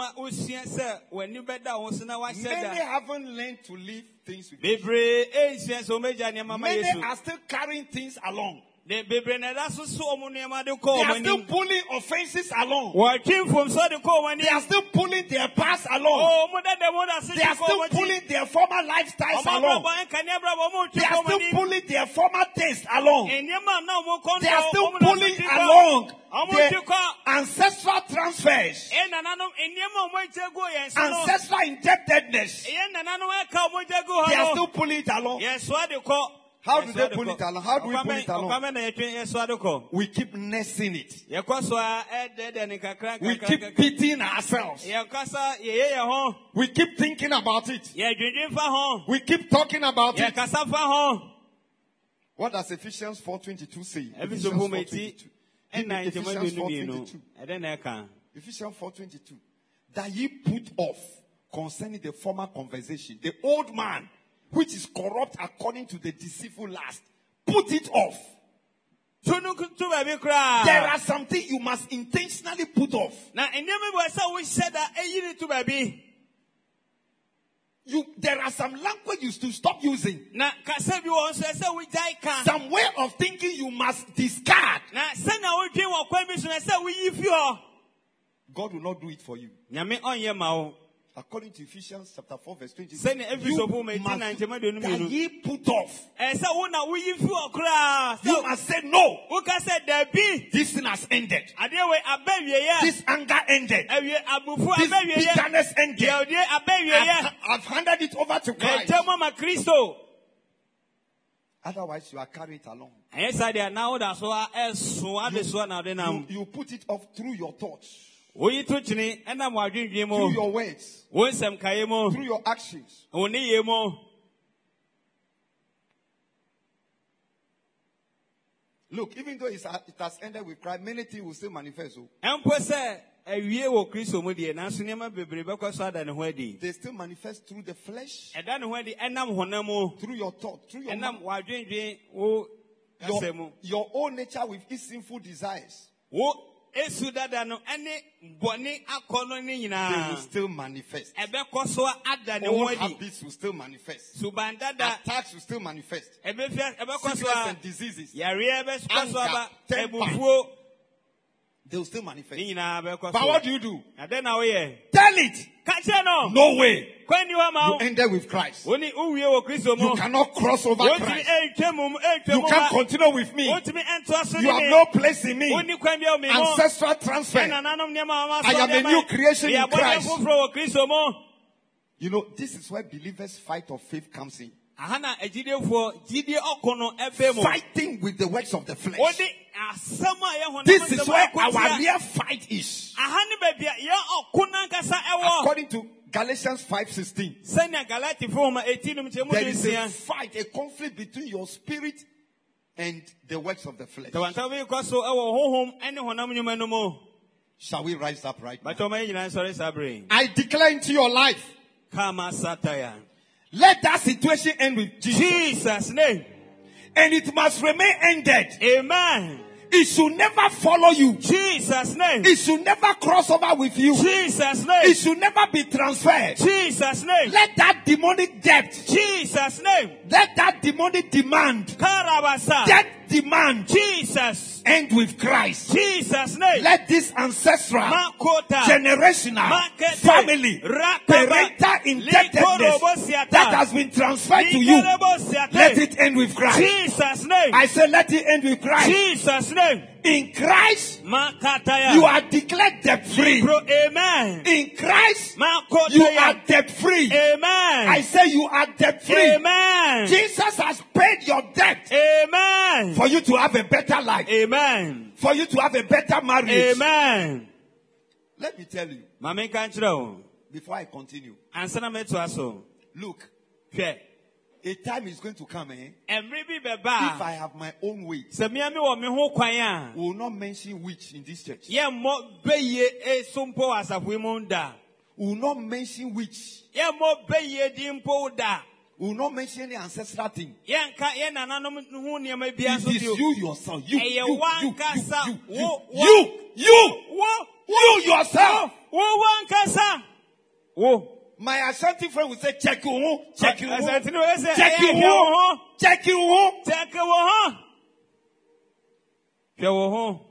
haven't learned to live things with Jesus. Many are still carrying things along. They are still pulling offenses along. They are still pulling their past along. They are still pulling their former lifestyles along. They are still pulling their former tastes along. They are still pulling along their ancestral transfers, ancestral indebtedness. They are still pulling it along. How do they pull it along? How do we pull it along? We keep nursing it. We keep beating ourselves. We keep thinking about it. We keep talking about it. What does Ephesians four twenty-two say? Ephesians four twenty-two. Ephesians four twenty-two. Ephesians four twenty-two. That ye put off concerning the former conversation, the old man, which is corrupt according to the deceitful lust. Put it off. There are some things you must intentionally put off. You, there are some languages to stop using. Some way of thinking you must discard. God will not do it for you. According to Ephesians chapter four verse twenty, you must that ye put off. You must say no. This thing has ended. This anger ended. This bitterness ended. I've, I've handed it over to Christ. Otherwise, you are carried along. You, you, you put it off through your thoughts. Through your words. Through your actions. Look, even though it's, it has ended with Christ, many things will still manifest. They still manifest through the flesh. Through your thought. Through your mind. Your, your own nature with its sinful desires. They will still manifest. Old habits will still manifest. Attacks will still manifest. Sickness and diseases. Anger, temper. They will still manifest. But what do you do? Tell it. No way. You ended with Christ. You cannot cross over Christ. You can't continue with me. You have no place in me. Ancestral transfer. I am a new creation in Christ. You know, this is where believers' fight of faith comes in. Fighting with the works of the flesh. This is where our real fight is. According to Galatians five sixteen, there is a fight, a conflict between your spirit and the works of the flesh. Shall we rise up right now? I declare into your life, let that situation end with Jesus. Jesus' name. And it must remain ended. Amen. It should never follow you. Jesus' name. It should never cross over with you. Jesus' name. It should never be transferred. Jesus' name. Let that demonic debt. Jesus' name. Let that demonic demand. Karabasa. Debt demand. Jesus. End with Christ. Jesus' name. Let this ancestral, Makota, generational, Makete, family, parental indebtedness that has been transferred to you, let it end with Christ. Jesus' name. I say let it end with Christ. Jesus' name. In Christ, you are declared debt free. Amen. In Christ, you are debt free. Amen. I say you are debt free. Amen. Jesus has paid your debt. Amen. For you to have a better life. Amen. For you to have a better marriage. Amen. Let me tell you. Before I continue. Look. A time is going to come, eh? If I have my own way, we will not mention witch in this church. We will not mention witch. We We will not mention any ancestral thing. Yɛnka yɛn nananom ho nneɛma bi It nso is bio. you yourself. You, Ɛyɛ you, you, you, wankasa. you, you, Wo- you, you, Wo- you yourself. Wo wankasa. Wo. My Ashanti friend will say, check you home, check you home, Asante no ɛsɛ check you ɛyɛ hwɛ wo home, ho. check you home. Check wo ho. Hwɛ wo ho.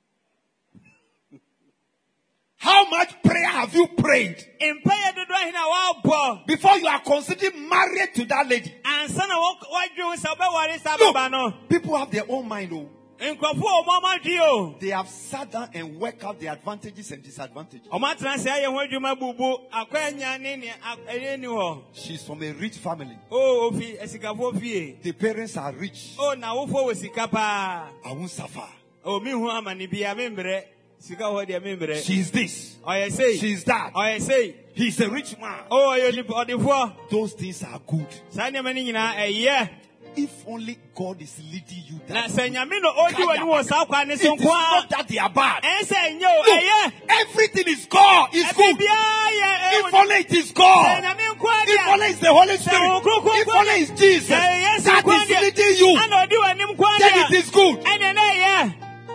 How much prayer have you prayed Mpɛyɛ dodo ahe na wɔabɔ. before you are considered married to that lady? Ansa na wɔ- wɔadwene sɛ wobɛware saa Look, baba no. people have their own mind. Oh, Nkurɔfo a ɔmo ama dwe o. they have sat down and worked out the advantages and disadvantages. Ɔmo atena sɛ ayɛ ho adwuma bubu. Akɔanya ne nea a- ɛyɛ ni hɔ. She's from a rich family. O ofi asikafo fie. The parents are rich. O na wofo wɔ sika paa. I won't suffer. O mi hu amane bia me mbrɛ. Sika hɔ deɛ me mbrɛ. She's this. Ɔyɛ sei. She's that. Ɔyɛ sei. He's a rich man. O ɔyɛ onipa ɔdefoɔ. Those things are good. Saa nneɛma no nyinaa ɛyɛ. If only God is leading you Na that sɛ way. nyame no odi w'ani wɔ saa kwan ne It so is nko not a. that they are bad. Ɛnsɛ nyɛ o Look, ɛyɛ. everything is God. It's good. Ɛbibiara yɛ If only it is God. Sɛ nyame nko a If deɛ. only it's the Holy Sɛ Spirit. wo kronkron If nko only a it's Jesus Sɛ Yesu that nko a is deɛ. leading you, Ɛna ɔdi w'anim nko a then deɛ. it is good. Ɛna na ɛyɛ.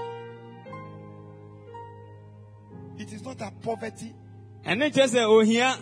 It is not that poverty Ɛne kyerɛ sɛ ohia.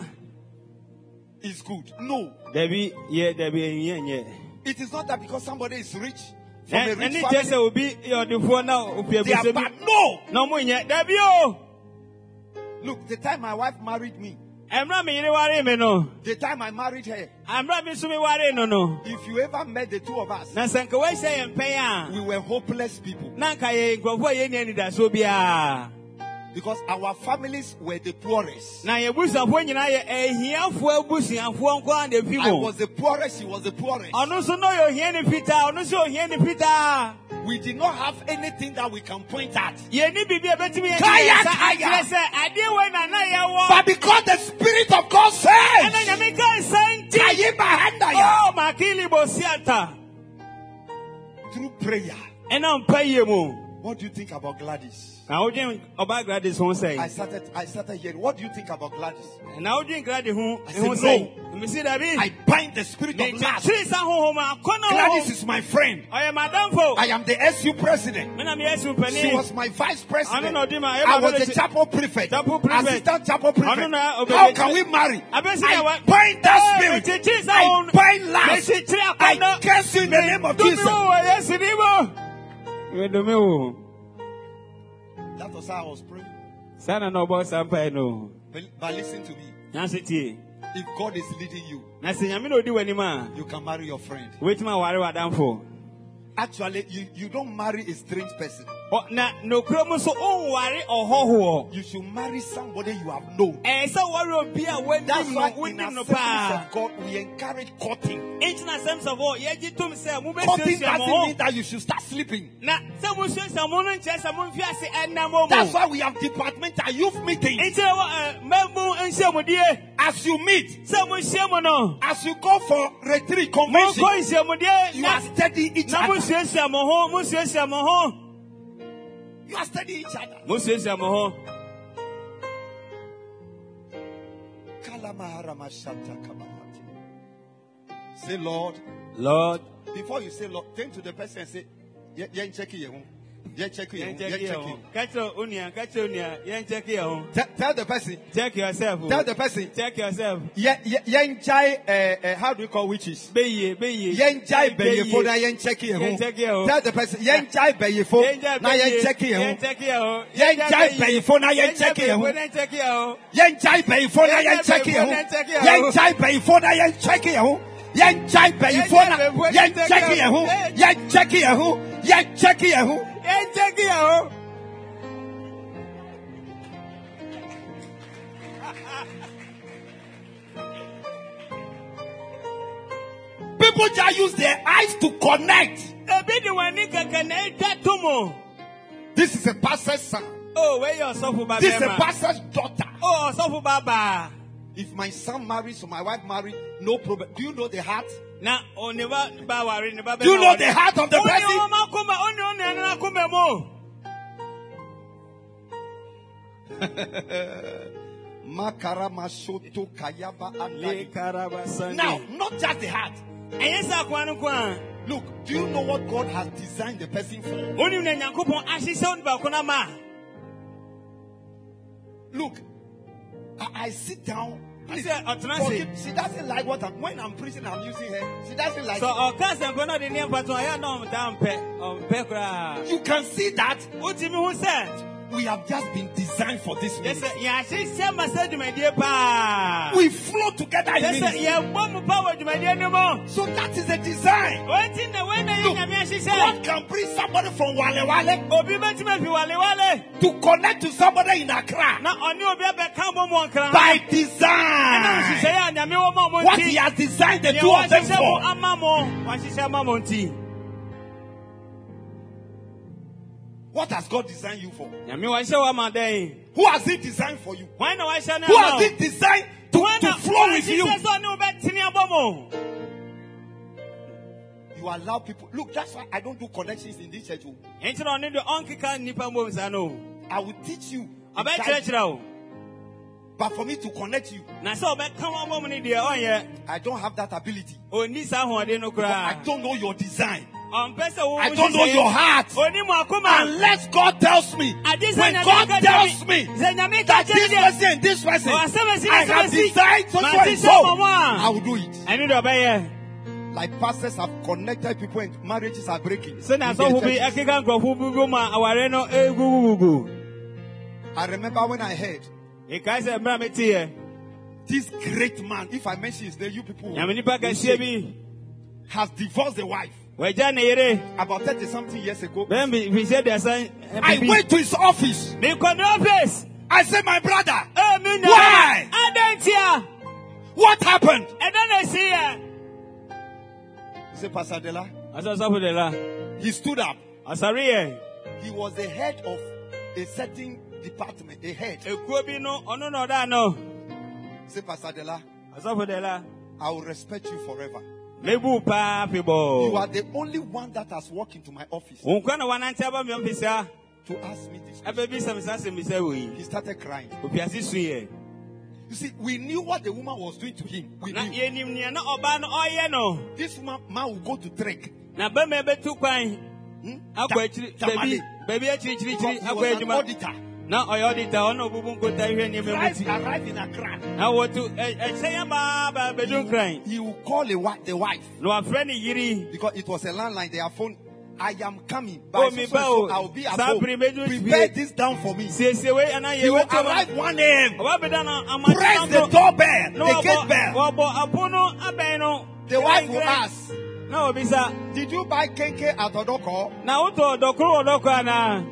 is good. No. Dabi yɛ dabi ehia nyɛ. It is not that because somebody is rich from a rich Ɛne kyerɛ sɛ family, obi yɛ ɔdefoɔ na ofi they are abusua bad. bi. No. Na ɔmo nyɛ. Dabi o. Look, the time my wife married me, Ɛmra mi yere ware mi no. the time I married her, Ɛmra mi nso mi ware no no. if you ever met the two of us, Na sɛ nka wɔahyɛ yɛn mpɛn a. we were hopeless people Na nka yɛ nkurɔfoɔ a yɛnni anidasoɔ biara. because our families were the poorest. Na yɛ busuafoɔ nyinaa yɛ ahiafoɔ abusuafoɔ nko a na efi I mu. was the poorest, she was the poorest. Ɔno nso na ɔyɛ ohiani fitaa, ɔno nso yɛ ohiani fitaa. We did not have anything that we can point at. Yɛnni biribi a ebetumi yɛ Kaya, nsa kaya. akyerɛ sɛ adeɛ wɔ na na yɛwɔ. But because the Spirit of God Ɛna says, nyame ka nsa nti. Kayiba handaya, Oh, makili bosiata. through prayer. Ɛna mpa yie mu. What do you think about Gladys? Na wodwen ɔbaa Gladys ho I sɛn. started I started hearing. What do you think about Gladys? Na wodwen Gladys ho I said, ho no. sɛn. Mesi dabi. I bind the spirit of lust. Mekyerɛ sa honhom akɔnɔ Gladys honhom. is my friend. Ɔyɛ madamfo. I am the S U president. Mena me Yesu She panin. was my vice president. Ano na ɔdi ma, I was ɛma the bɛbɛ- chapel prefect. Chapel prefect. Assistant chapel prefect. Ano na ɔbɛbɛ- How can we marry? Abɛsi na I wa- bind that Hey, spirit. mekyerɛ sa I honhom. bind lust. Mekyerɛ I akɔnɔ. curse you in the name of Dumi Jesus. wo wɔ Yesu ni mu. Medome wo. That was how I was praying. Saa na na ɔbɔ saa mpaeɛ no. But, but listen to me. Nanso tie. If God is leading you, Na sɛ nyame na odi w'anim a, you can marry your friend. wobɛtumi aware w'adamfo. Actually, you, you don't marry a strange person. Ɔ- Na nokurom nso wonware ɔhɔhoɔ. You should marry somebody you have known. Ɛyɛ sɛ wɔre obi a That's woanim why no in wonim no Assemblies paa. of God, we encourage courting. Nti na asɛm sɛ hɔ yɛgye tom sɛ Courting mobɛsuasua doesn't mo ho. mean that you should start sleeping. Na sɛ mosuasua mo no nkyerɛ sɛ momfi ase ɛnam mo That's mu. why we have departmental youth meetings. Nti na wɔ mmamu nhyiamudie. As you meet, Sɛ mohyia mu no. as you go for retreat convention, Monkɔ nhyiamudie you na are studying each na other. mosuasua mo ho. Mosuasua mo ho. You are studying each other. Mosuasua mo ho. Say, Lord, Lord. before you say Lord, turn to the person and say, "Ye- ye check it, ye check it, ye Yɛn check check yɛ ho. it." Ka kyerɛ onua, ka kyerɛ onua, yɛn check yɛ ho. Tell tell the person, Check yourself. o. tell the person, Check yourself. ye ye ye chai, uh, uh, how do we call witches? Beye, beye. Yen chai Beye. beyefo na yen check it, Yɛn check yɛ ho. Tell the person, yen chai beyefo Yɛn check na beye. yen check it, Yɛn check yɛ ho. Yɛn Yɛn gyae check bɛyifo na yɛn Yɛn check check yɛ ho. beye, yɛn check yɛ ho. Yen chai beyefo na yen check it, Yɛn check yɛ ho. Yen chai beyefo na yen check it, Yen chai beyefo na yen check it, Yen check it, Yen check it, Yɛn check yɛ ho. People just use their eyes to connect. Ebi di wani kɛkɛ na ɛda to mo. This is a pastor's son. Oh, where your ɔsɔfo ba This is a bɛrima. pastor's daughter. Oh, ɔsɔfo ba ba. If my son marries or my wife marries, no problem. Do you know the heart? Na o ne ba ba wari ne ba bɛrima. Do you know the heart of the Oni person? ɔma kuma, oni oni ɛnana kuma mu. Makaramashoto kayaba Le andali. karabasande. Now, not just the heart. Ɛyɛ sɛ akoa no kwa. Look, do you know what God has designed the person for? Onim na Nyankopɔn ahyehyɛ onipa ko na ma. Look, I, I sit down. He Please, said, "Ọ̀túnra forgive- sí." she doesn't like what I'm, when I'm preaching, I'm using her. She doesn't like So it. ɔka asɛmpa no ɔde ne mfa to ɔyɛ na ɔmtaa mpɛ. Ɔmpɛ koraa. You can see that Wotumi hu sɛ. we have just been designed for this Yɛ ministry. sɛ yɛahyehyɛ ma sɛ dwumadie paa. We flow together in Yɛ sɛ ministry. yɛbɔ mu pa wɔ dwumadie no mu. So that is a design. Wɔnti na wɔn na yɛ Look, Nyame ahyehyɛ. God can bring somebody from Wale Wale Obi bɛtumi afi walewale. to connect to somebody in Accra Na ɔne obi abɛka bɔ mu ɔnkra. by Ɛna design. nhyehyɛ yɛ a Nyame wɔ ma ɔmo What nti. He has designed the Deɛ two of them wɔahyehyɛ mo for. ama mo. Wɔahyehyɛ ama mo nti. What has God designed you for? Nyame wɔahyɛ wo ama dɛn? Who has He designed for you? Wɔn na wɔahyɛ ne Who ama has wo? He designed to, Wɔn to na flow with you? wɔahyehyɛ sɛ ɔne wo bɛtene abɔ mo. You allow people. Look, that's why I don't do connections in this church. oh. Nti na ɔne deɛ ɔnkeka nnipa mmom saa no. I will teach you. the guide- Ɔbɛkyerɛkyerɛ wo. But for me to connect you, Na sɛ ɔbɛka wɔn abɔ mu ne deɛ ɔnyɛ. I don't have that ability. Ɔnni saa ahoɔden no But I koraa. don't know your design. Ɔmpɛ sɛ wo I don't know your heart. Ɔnni mo akoma. Unless God tells me. Ade sɛ When Nyame God ka tells kyerɛ me Sɛ Nyame ka that kyerɛ this me deɛ. person and this person, Ɔ, asɛm asi, I asɛm have asi. designed so so Ma and ti so, sɛ mama a. I will do it. Ɛne deɛ ɔbɛyɛ. Like pastors have connected people and marriages are breaking. Sɛnea in their asɔfo bi churches. ɛkeka nkurɔfo bi bi ma aware no egugugugu. I remember when I heard Ekae sɛ mmerɛ a meteɛ. this great man, if I mention his name, you people Nyame nipa will kɛseɛ say, bi. has divorced the wife Wɔagya ne yere. about thirty something years ago. Bɛn bi fi sɛ deɛ san. I went to his office. Mekɔ ne office. I said, my brother, Ee mi nua. Why? Adan tia. what happened? Ɛda na esi yɛ. He said, Pastor Dela, Asɔsɔfo de la. he stood up. Asɔre yɛ. He was the head of a certain department, a head. Ekuo bi no ɔno na ɔda no. He said, Pastor Dela, Asɔfo de la. I will respect you forever. Mebu paa You pibɔ. are the only one that has walked into my office Nkwa na wanante aba mi ɔfisi a. to ask me this question. Ɛbɛ bi sɛm sa sɛm bi sɛ wo yi. He started crying. Opiase su yɛ. You see, we knew what the woman was doing to him. We Na knew. yɛnim nea na ɔbaa no ɔyɛ no. This woman man will go to trek. Na bɛma ɛbɛtu kwan. Hmm? Akɔ Ta- akyiri Tamale. baabi baabi akyirikyirikyiri Because he akɔ was an adwuma. auditor. Na ɔyɛ ɔdita ɔna obubu nkota hwɛ nneɛma mu Christ ti. arrived in Accra. Na wɔtu ɛ- ɛhyɛn yɛ baa baa bɛdu nkran. He will call a wi- the wife Na wafrɛ ne yiri. because it was a landline. They are phone. I am coming. Oh, By me so, so, bao. so, I will be at Saa home. bere medu Prepare fie. this down for me. Siesie wei ɛna He yɛ will wɔtu arrive one a m. Ɔba bɛda na ama. Press the doorbell, Na the gate wɔbɔ bell. wɔbɔ apono abɛn no. The wife will ask, Na obisa. "Did you buy kenke at Odoko?" Na wotɔ ɔdɔkoro ɔdɔkɔ ana.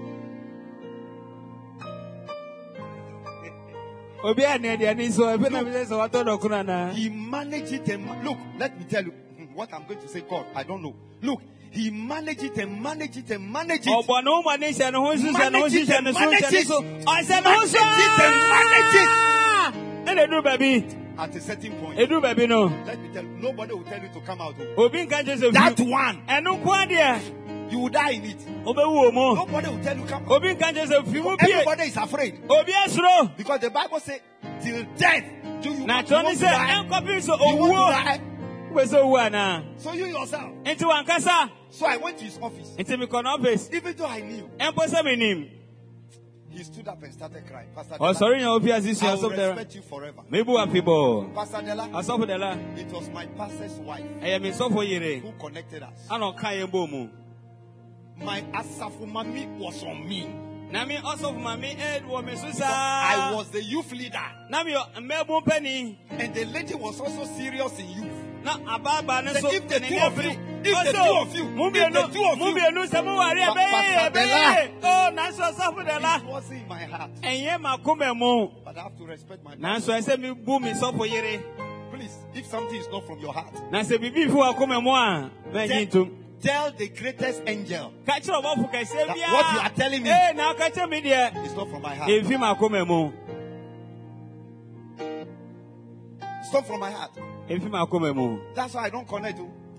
Obi a ne deɛ ne so ebi na bi sɛ sɛ watɔ ɔdɔkoro ana. He managed it and ma- look. Let me tell you what I'm going to say. God, I don't know. Look, he managed it and managed it and managed it. Ɔbɔ ne ho ma ne hyɛ ne ho nso hyɛ ne ho Manage nso it hyɛ and ne so manage hyɛ ne it. so. Ɔhyɛ ne ho Manage so. it and Ɛna edu baabi. At a certain point, Edu baabi no. let me tell you, nobody will tell you to come out. oh. Obi nka kyerɛ sɛ That fi. one, Ɛno nko adeɛ. you will die in it. Obɛwu wɔ mu. Nobody will tell you come out. Obi nka kyerɛ sɛ fi mu pie. Everybody is afraid Obi esuro. because the Bible says, "Till death do you, Na want, kyerɛ you ne want to sɛ die." ɛnkɔpi so You want to owuo. die. Wopɛ sɛ owu ana. So you yourself. Nti wankasa. So I went to his office. Nti mekɔ n'ɔfis. Even though I knew, Ɛmpo sɛ menim. he stood up and started crying. Pastor Ɔsɔre nya opi ase Dela, sua I will asɔfo dɛla. respect you forever. Mebu afibɔ. Pastor Dela, Asɔfo dɛla. it was my pastor's wife Ɛyɛ me sɔfo yere. who connected us. Ana ɔka yɛn bɔ mu. My Asafu Mami was on me. Na me ɔsɔfo maame ɛd wɔ me so I saa. was the youth leader. Na me mmɛɛbo mpani. And the lady was also serious in youth. Na abaaba ne Say, so. if the ne two nyɛ of you, firi. if the Ɔsɛ, two of you, mu if the mmienu- two of mu you, mmienu sɛ mo ware Pa- ɛbɛyɛ Pastor ɛbɛyɛ. Oh, nanso ɔsɔfo dɛla. it wasn't in my heart. Ɛnyɛ makoma mu. But I have to respect my Nanso ɛsɛ me bu me sɔfo yere. Please, if something is not from your heart, Na sɛ bibi fi wakoma mu a, mɛnyi ntom. tell the greatest angel Ka kyerɛ ɔbɔfo kɛseɛ that biara. what you are telling me Eh, na ɔka kyerɛ me deɛ. is not from my heart. Ɛmfi makoma mu. It's not from my heart. Ɛmfi makoma mu. That's why I don't connect to.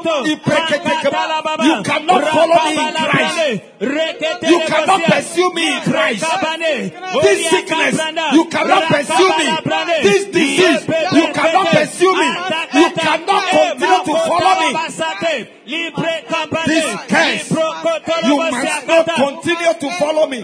You cannot follow me in Christ. You cannot pursue me in Christ. This sickness, you cannot pursue me. This disease, you cannot pursue me. You cannot continue to follow me. This curse, you must not continue to follow me.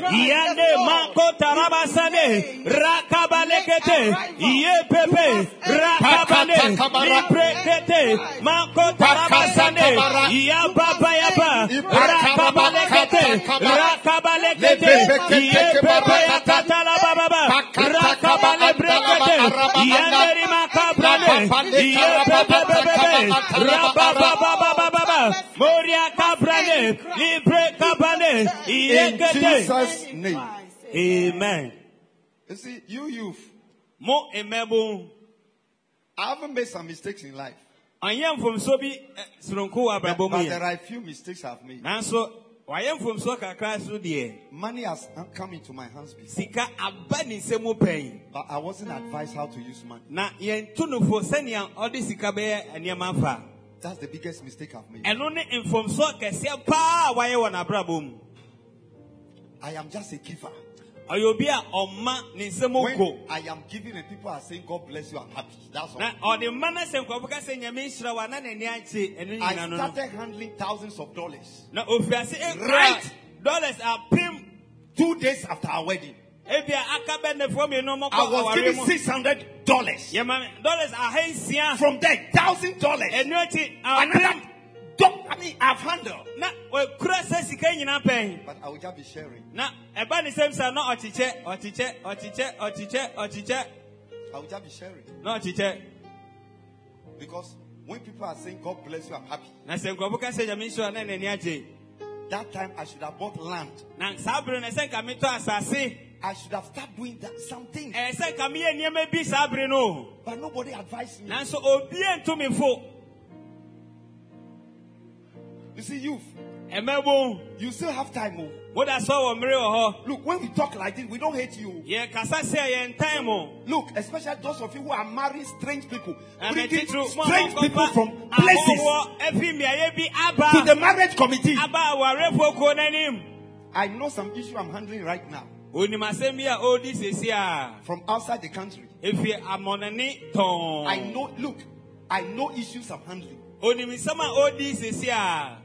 In Jesus' name. Amen. You see, you youth, Mo emebo. I haven't made some mistakes in life. Ayam from sobi sronko But, abrabo but mi. there are a few mistakes I've made. Nanso ayam from so kakra so de. Money has come into my hands before, Sika aba ni nsemu pen. but I wasn't advised how to use money. Na yen tunufo senia odi sika be eniama fa. That's the biggest mistake I've made. Eno ne inform so kese pa waye won abrabo mu. I am just a giver. Oyobi a oma ni nsemu go. When I am giving and people are saying, God bless you, I'm happy. That's all. Na odi mana se nkofo ka se nyame nhira wa na nani ache eno I nyina no. started handling thousands of dollars Na ofiase e Right. dollars are pim. two days after our wedding. Ebia akabe ne fo mi no mo I was giving six hundred dollars. Yeah, man. Dollars are hensia. From there, thousand dollars. Enuati Another, do- I mean, I've handled. na we kura se sika nyina pen. But I will just be sharing. Na eba ni sem sa no ochiche, ochiche, ochiche, ochiche, ochiche, I will just be sharing. no ochiche. Because when people are saying, God bless you, I'm happy. Na se nkofo ka se nyame so na nani aje. That time I should have bought land. Na sabre na se nka me to asase. I should have started doing that something. E se nka me niam bi sabre no. But nobody advised me. Na so obi entumi fo. You see, youth, Emebo, you still have time. Oh. what I saw on Mary ho. Look, when we talk like this, we don't hate you. Ye kasa se ye time o. Look, especially those of you who are marrying strange people, And bringing I teach you, strange people from places to to the marriage committee. Aba ware foko nanim. I know some issue I'm handling right now Onimasemia odi sesia. from outside the country. If you amonani ton. I know, look, I know issues I'm handling. Onimisama odi sesia.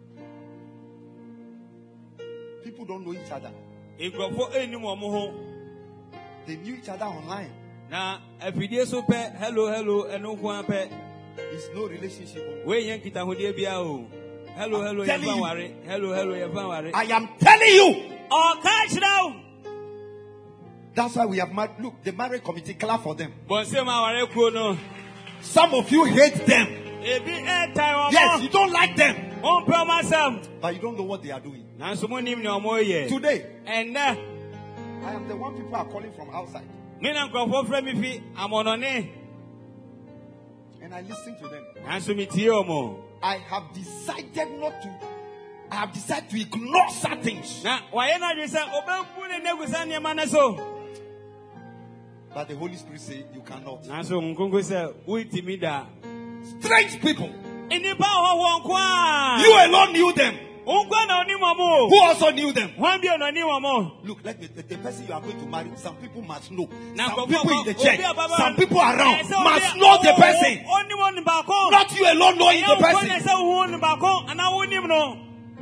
People don't know each other. Egrofo enim omo ho. They knew each other online. Na afidie so pe hello hello eno kwa pe. It's no relationship. We yen kita hodie bia o. Hello hello ye telling fan you. ware. Hello hello ye fan ware. I am telling you. O catch now. That's why we have mar- look, the marriage committee, clap for them. Bonse ma ware kuo no. Some of you hate them. Ebi e time Yes, you don't like them, on pro myself. but you don't know what they are doing. Na so mo nim ne omo ye. Today, And uh, I am the one people are calling from outside. me na nkofo frɛ me fi amonone. And I listen to them. Na so me tie omo. I have decided not to. I have decided to ignore certain things. Na waye na dwe sɛ obebu ne negusa nneɛma na so. But the Holy Spirit says you cannot. Na so nkonko sɛ uitimi da. Strange people. Enipa hoho nko You a. alone knew them. Unkwa na oni mo. Who also knew them? Wan bi na oni mo. Look, let me, the, the person you are going to marry, some people must know. Na Some nkɔfo people in the obi church, a baba- some people around Eh, sɛ obi must a- know the oh, person. Oni mo ni ba ko. Not you alone knowing the Ɛyɛ nkɔ person. na sɛ wo ni ba ko ana wo nim no.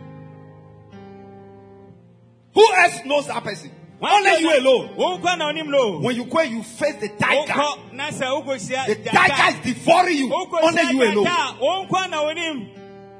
Who else knows that person? Only you alone. Unkwa na oni no. When you go, you face the tiger. Unkɔ na sɛ ukosia. The tiger is devouring you. Only you alone. Unkwa na onim.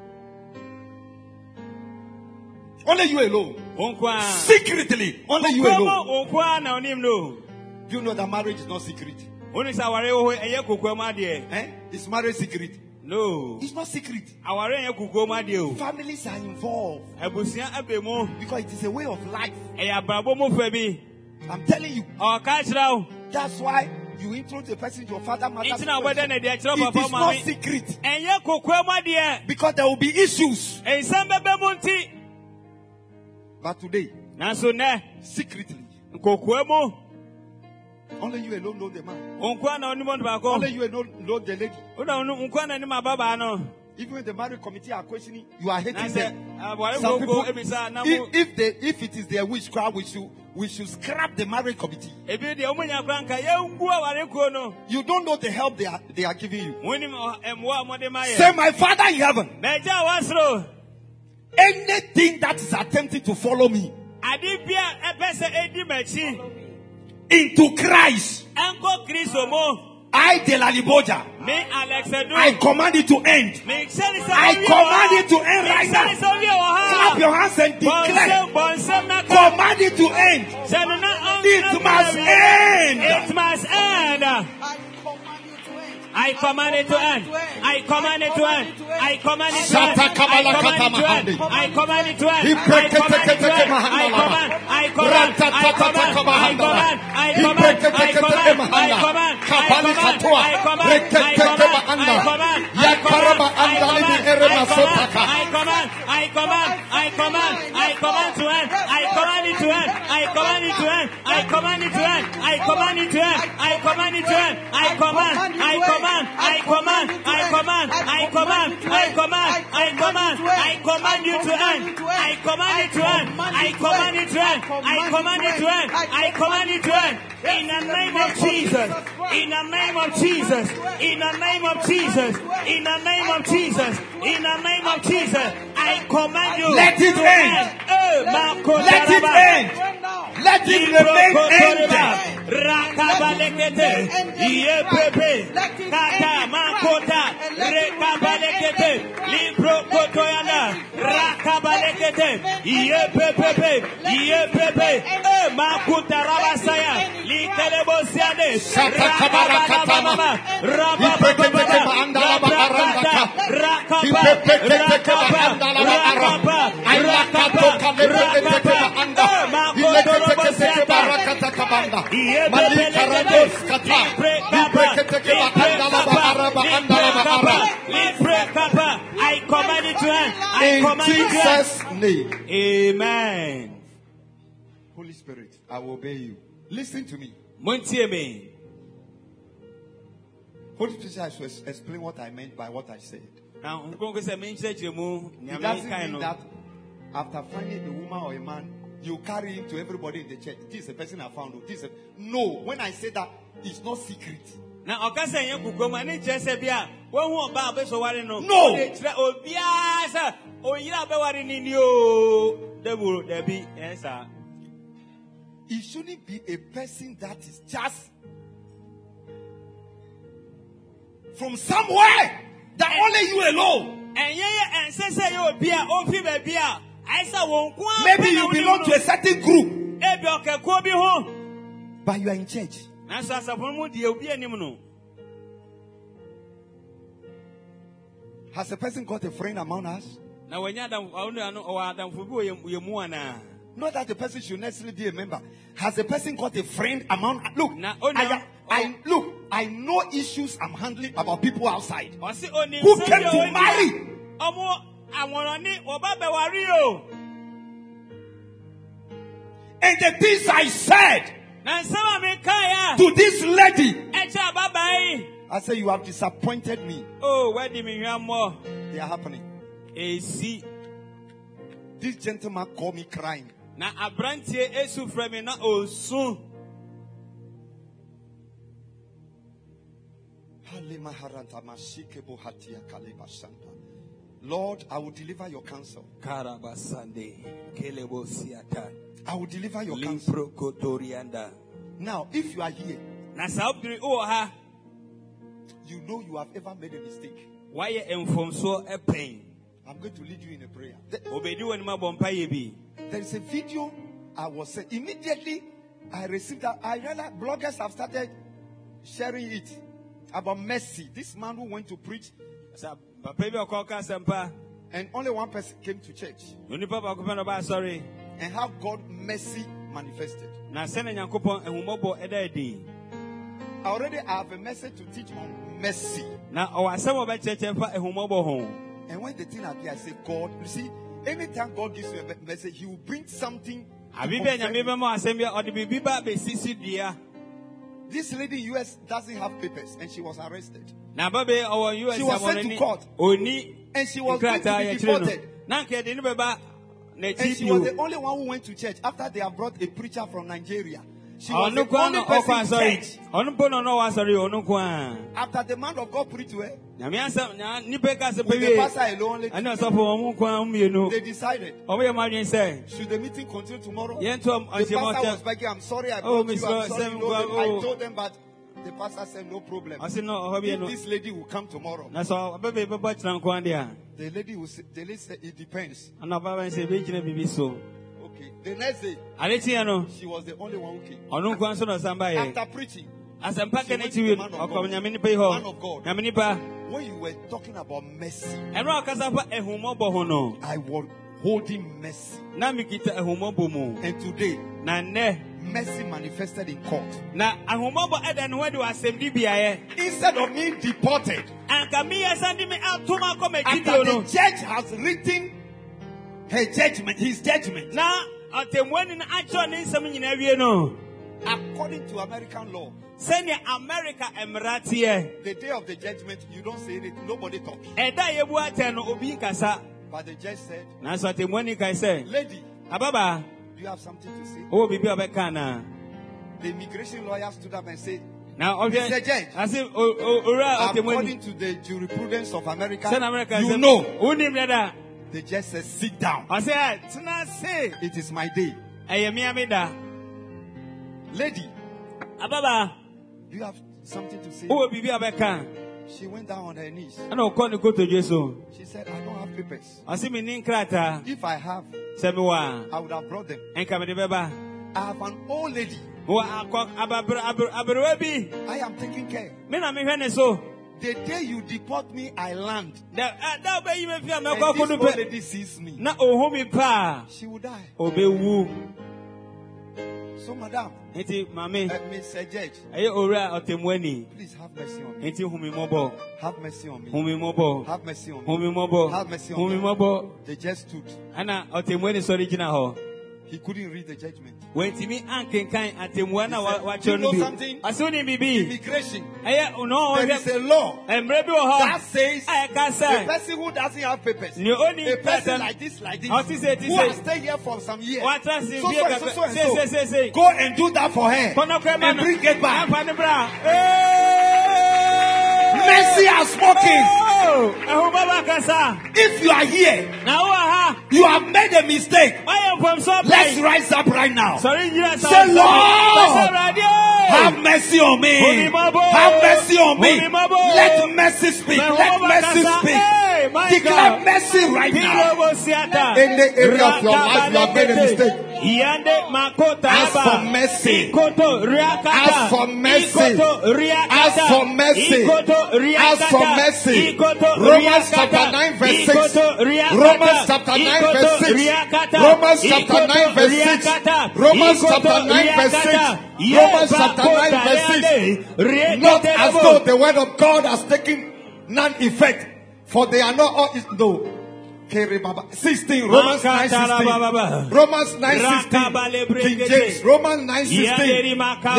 Only you alone. Unkwa. Secretly. Only you alone. Unkwa na onim no. Do you know that marriage is not secret? Oni sa ware wo eye kokoam ade. Eh? Is marriage secret? No. It's not secret. Aware eye kokoam ade o. Families are involved Abusia abemu. because it is a way of life. Eye abrabo mo fa bi. I'm telling you. O ka kira o. That's why you introduce a person to your father, mother. It's not whether situation. they are It papa is not mami. secret Eye kokoam ade. because there will be issues. Ensam bebe mu nti. But today, Na so ne secretly, kokoam. only you alone know the man. Unkwa na onim ba ko. Only you alone know the lady. Una unkwa na ni mababa no. Even when the marriage committee are questioning, you are hating I said, them. uh, whatever Some go- people, go, every time, now if, mo- if they if it is their wish crowd, we should we should scrap the marriage committee. Ebi de omo nya kranka ye ngu aware ko no. You don't know the help they are they are giving you. Woni emwo amode ma ye. Say, my Father in heaven, Meja wasro. anything that is attempting to follow me Adi bia epese edi machi. into Christ, Enko Kristo mo. I de la Liboja, Me Alex Edu. I command it to end. Me send I command it to end right now. Clap your hands and declare. Command it to end. It must end. It must end. I command it to end. I command it to end. I command it to end. I command it to end. I command it to end. I command it to end. I command. I command. I command. I command. I command. I command. I command. I command. I command. I command. I command. I command. I command. I command. I command to end. I command it to end. I command it to end. I command it to end. I command it to end. I command it to end. I command. I command. I command, I command, I command, I command, I command, I command you to end. I command it to end. I command it to end. I command it to end. I command it to end. In the name of Jesus. In the name of Jesus. In the name of Jesus. In the name of Jesus. In the name of Jesus. I command you. Let it to end. Let it end. Let it remain ended. Rakabalekete, Yepepe, Kata, Makota, Rekabalekete, Libro Kotoyana, Rakabalekete, Yepepe, Yepepe, Makuta Rabasaya, Likelebosiade, Rakabalakata, I command it to end. I command it to end. Jesus' name. Amen. Holy Spirit, I will obey you. Listen to me. Montieme. Holy Spirit, I should explain what I meant by what I said. Now, I'm going to say, It doesn't mean that after finding a woman or a man, you carry him to everybody in the church. This is the person I found. This is a... No, when I say that, it's not secret. Now, okay, say you go mani just bia. One who ba be so worry no. No. Obia sa o yira be worry ni o. Devil there be answer. It shouldn't be a person that is just from somewhere that only you alone. And yeah, and say say you bia o fi be bia. I say won kwa. Maybe you belong to a certain group, e bi okay ko bi ho. but you are in church. Na so asafo mu die obi anim no. Has a person got a friend among us? Na wanya adam onu o adam fu bi o yemu ana. Not that the person should necessarily be a member. Has the person got a friend among? Look, Na, oh, no. I, I look. I know issues I'm handling about people outside O si oni who came to marry. Omo awon ni oba be wari o. And the things I said Na sama me kaya. to this lady, Echa babai. I say, you have disappointed me. Oh, where di me hwa mo? They are happening. E si This gentleman called me crying. na abrantie esu frɛ me na osu. Lord, I will deliver your counsel. Karabasande kelebo siata. I will deliver your counsel. Libro kotorianda. Now, if you are here, Na sa obiri o ha. you know you have ever made a mistake. Waye emfomso epen. I'm going to lead you in a prayer. There- Obedi woni ma bompa ye bi. There is a video I was saying. Immediately, I received that. I realized bloggers have started sharing it about mercy. This man who went to preach, Sa papa bi okoka sempa. and only one person came to church, Oni papa ko no ba sorry. and how God mercy manifested. Na se na Nyankopon ehumobo eda edi. I already have a message to teach on mercy. Na o asem oba cheche fa ehumobo ho. And when the thing appears, I say, God, you see, anytime God gives you a me- message, He will bring something. to Abi be confirm nyame it. be mo asem bia odi bibi ba be sisi dia. This lady in U S doesn't have papers, and she was arrested. Na ba be o U S She was sent to amoni court. oni And she was going to be deported. And she was the only one who went to church after they have brought a preacher from Nigeria. She was the only person in church. After the man of God preached to her, with the pastor alone, they decided, should the meeting continue tomorrow? The pastor was begging, I'm sorry I brought you, I'm sorry, you know, I told them, but the pastor said, no problem. If this lady will come tomorrow, the lady will say, the lady said, it depends. Okay. The next day, she was the only one who came. After preaching, she went to the man of God. Man of God. When you were talking about mercy, I was holding mercy. And today, mercy manifested in court. Instead of me deported, after the judge has written her judgment, his judgment, according to American law, the day of the judgment, you don't say anything, nobody talks. But the judge said, lady, do you have something to say? The immigration lawyer stood up and said, Mister Judge, according to the jurisprudence of America, you know. The judge says, sit down. It is my day. Lady, do you have something to say? She went down on her knees. She said, I don't have papers. If I have, I would have brought them. I have an old lady. I am taking care. The day you deport me, I land. And this old lady sees me. She will die. So, madam, uh, Mister Judge, please have mercy on me. Have mercy on me. Have mercy on me. Have mercy on me. The judge stood. He couldn't read the judgment. You know something? Immigration. There is a law that says the person who doesn't have papers, a person like this, like this, who has stayed here for some years, so, so, so, so, and so, go and do that for her and bring it back. Mercy has spoken. If you are here, you have made a mistake. Let's rise up right now. Say, Lord, have mercy on me. Have mercy on me. Let mercy speak. Let mercy speak. Declare mercy right now. In the area of your life, you have made a mistake. Ask for mercy. Ask for mercy. Ask for mercy. Ask for mercy. Romans chapter nine verse six. Romans chapter nine verse six. Romans chapter nine verse six. Romans chapter nine verse six. Romans chapter nine verse six. Not as though the word of God has taken none effect, for they are not all no. sixteen, Romans nine sixteen. Romans nine sixteen. King James. Romans nine sixteen.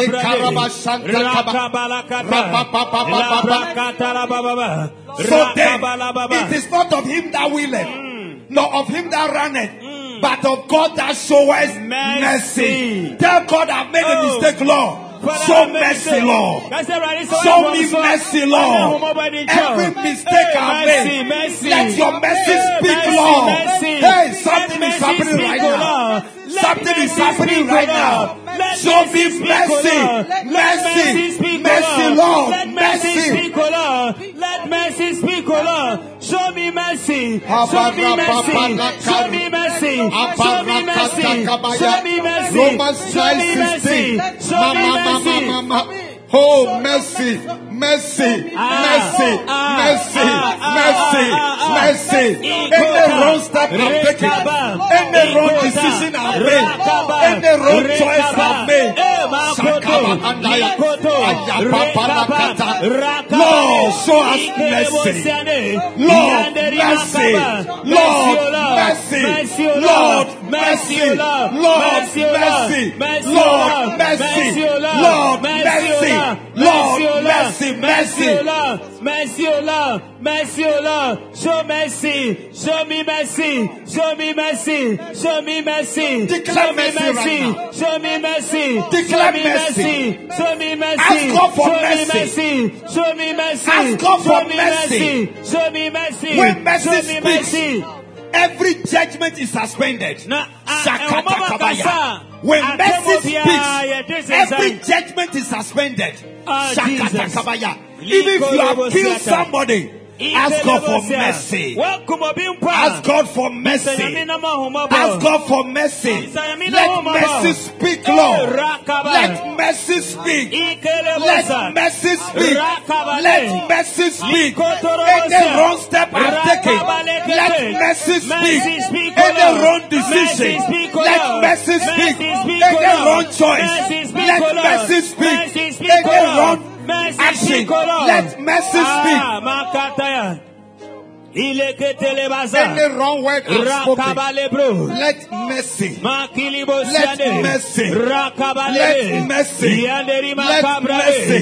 So then, it is not of him that willeth, nor of him that runneth, but of God that showeth mercy. Tell God, I've made a mistake, Lord. Show mercy, Lord. Show me mercy, Lord. Every mistake I've made, let your mercy speak, Lord. Hey, something is happening right now. Something is happening right now. Show me mercy. Mercy. Mercy, Lord. Mercy. Let mercy speak, O Lord. Show me mercy. Show me mercy. Show me mercy. Show me mercy. Show me mercy. Show me mercy. Show me mercy. Oh, mercy, mercy, mercy, mercy, mercy, mercy. Any wrong step I've taken, any wrong decision I've made, any wrong choice I've made. Lord, show us mercy. Lord, mercy. Lord, mercy. Lord, mercy. Lord, mercy. Lord, mercy. Lord, mercy. Lord, mercy. Mercy, mercy. O Lord. Mercy, O Lord. Mercy, O Lord. Show mercy. Show me mercy. Show me mercy. Show me mercy. Declare Show me mercy right mercy. now. Show me mercy. Declare Show me mercy. mercy. Show me mercy. Ask God for Show me mercy. mercy. Show me mercy. Ask God for Show me mercy. Show me mercy. When mercy Show me speaks, mercy. every judgment is suspended. Na- ah, Shakata eh, kabaya. When ah, mercy Timothy, ah, yeah, speaks, this is every a- judgment is suspended. Ah, Shakata Jesus. kabaya. Even if you have killed somebody, ask God for mercy. Ask God for mercy. Ask God for mercy. Let mercy speak, Lord. Let mercy speak. Let mercy speak. Let mercy speak. Any wrong step I've taken, let mercy speak. Any wrong decision, let mercy speak. Any wrong choice, let mercy speak. Any wrong action, let mercy speak. Any wrong word I've spoken, let mercy, let mercy, let mercy, let mercy, let mercy,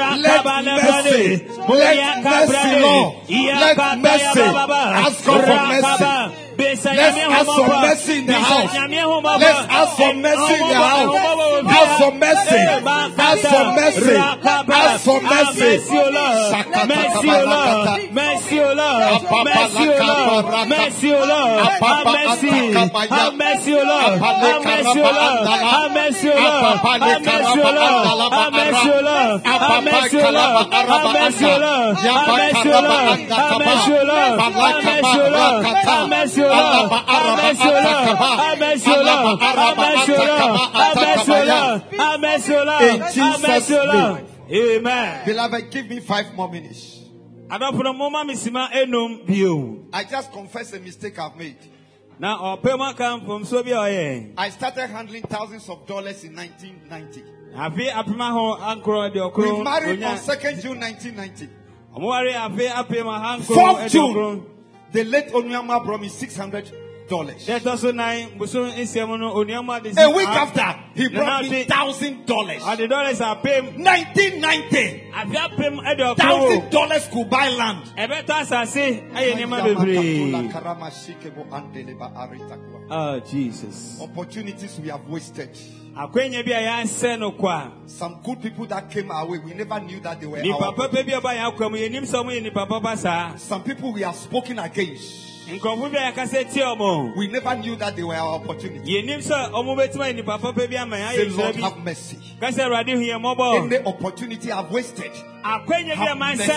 let mercy, Lord, let mercy. Ask God for mercy. Let's ask for mercy in the house. Let's ask for mercy in the house. Ask for mercy. Ask for mercy. Ask for mercy. Mercy, O Lord. Mercy, O Lord. Mercy, O Lord. Mercy, O Lord. Mercy, O Lord. Have mercy. Have mercy, O Lord. Have mercy, O Lord. Have mercy, O Lord. Have mercy, O Lord. Have mercy, O Lord. Have mercy, O Lord. Have mercy, O Lord. Have mercy, O Lord. Have mercy, O Lord. Have mercy, O Lord. Have mercy, O Lord. Have mercy, O Lord. Have mercy, O Lord. Have mercy, O Lord. Have mercy, O Lord. Have mercy, O Lord. In Jesus' name. Amen. Beloved, give me five more minutes. I just confess a mistake I've made. Now, from Soviet. I started handling thousands of dollars in nineteen ninety. We married on second June nineteen ninety. fourth June, the late Onyama brought me six hundred dollars. A week after, he brought me one thousand dollars. nineteen ninety, one thousand dollars could buy land. Oh, Jesus. Opportunities we have wasted. Some good people that came our way, we never knew that they were our people. Some people we have spoken against, we never knew that they were our opportunity. Say, Lord, have mercy. Any opportunity I've wasted, have mercy. Have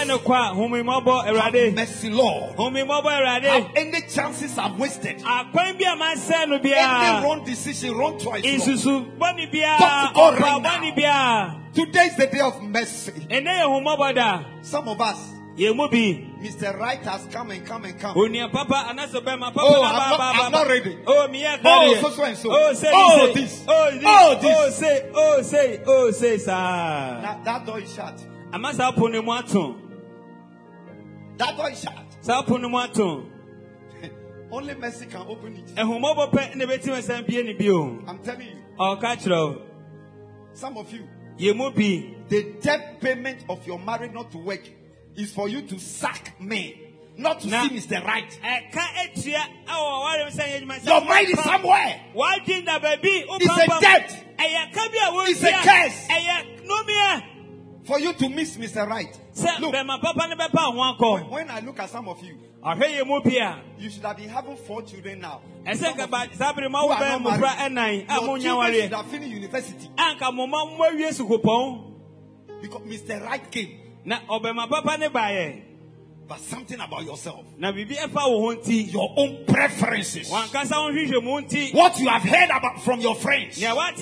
mercy, Lord. Have any chances I've wasted, any wrong decision, wrong choice, Lord. Talk to God right now. Today is the day of mercy. Some of us, Mister Right has come and come and come. Oh, I'm not, I'm not ready. Oh, so, so and so. Oh, this. Oh, this. Oh, this. Oh, say, oh, say, oh, say, sir. That, that door is shut. That door is shut. Only mercy can open it. I'm telling you. Some of you, the debt payment of your marriage not to work is for you to sack men, not to see Mister Right. Your mind is somewhere. It's a debt. It's a curse for you to miss Mister Right. Look, when I look at some of you, you should have been having four children now. Your children should have finished university. Because Mister Right came. But something about yourself, your own preferences, what you have heard about from your friends.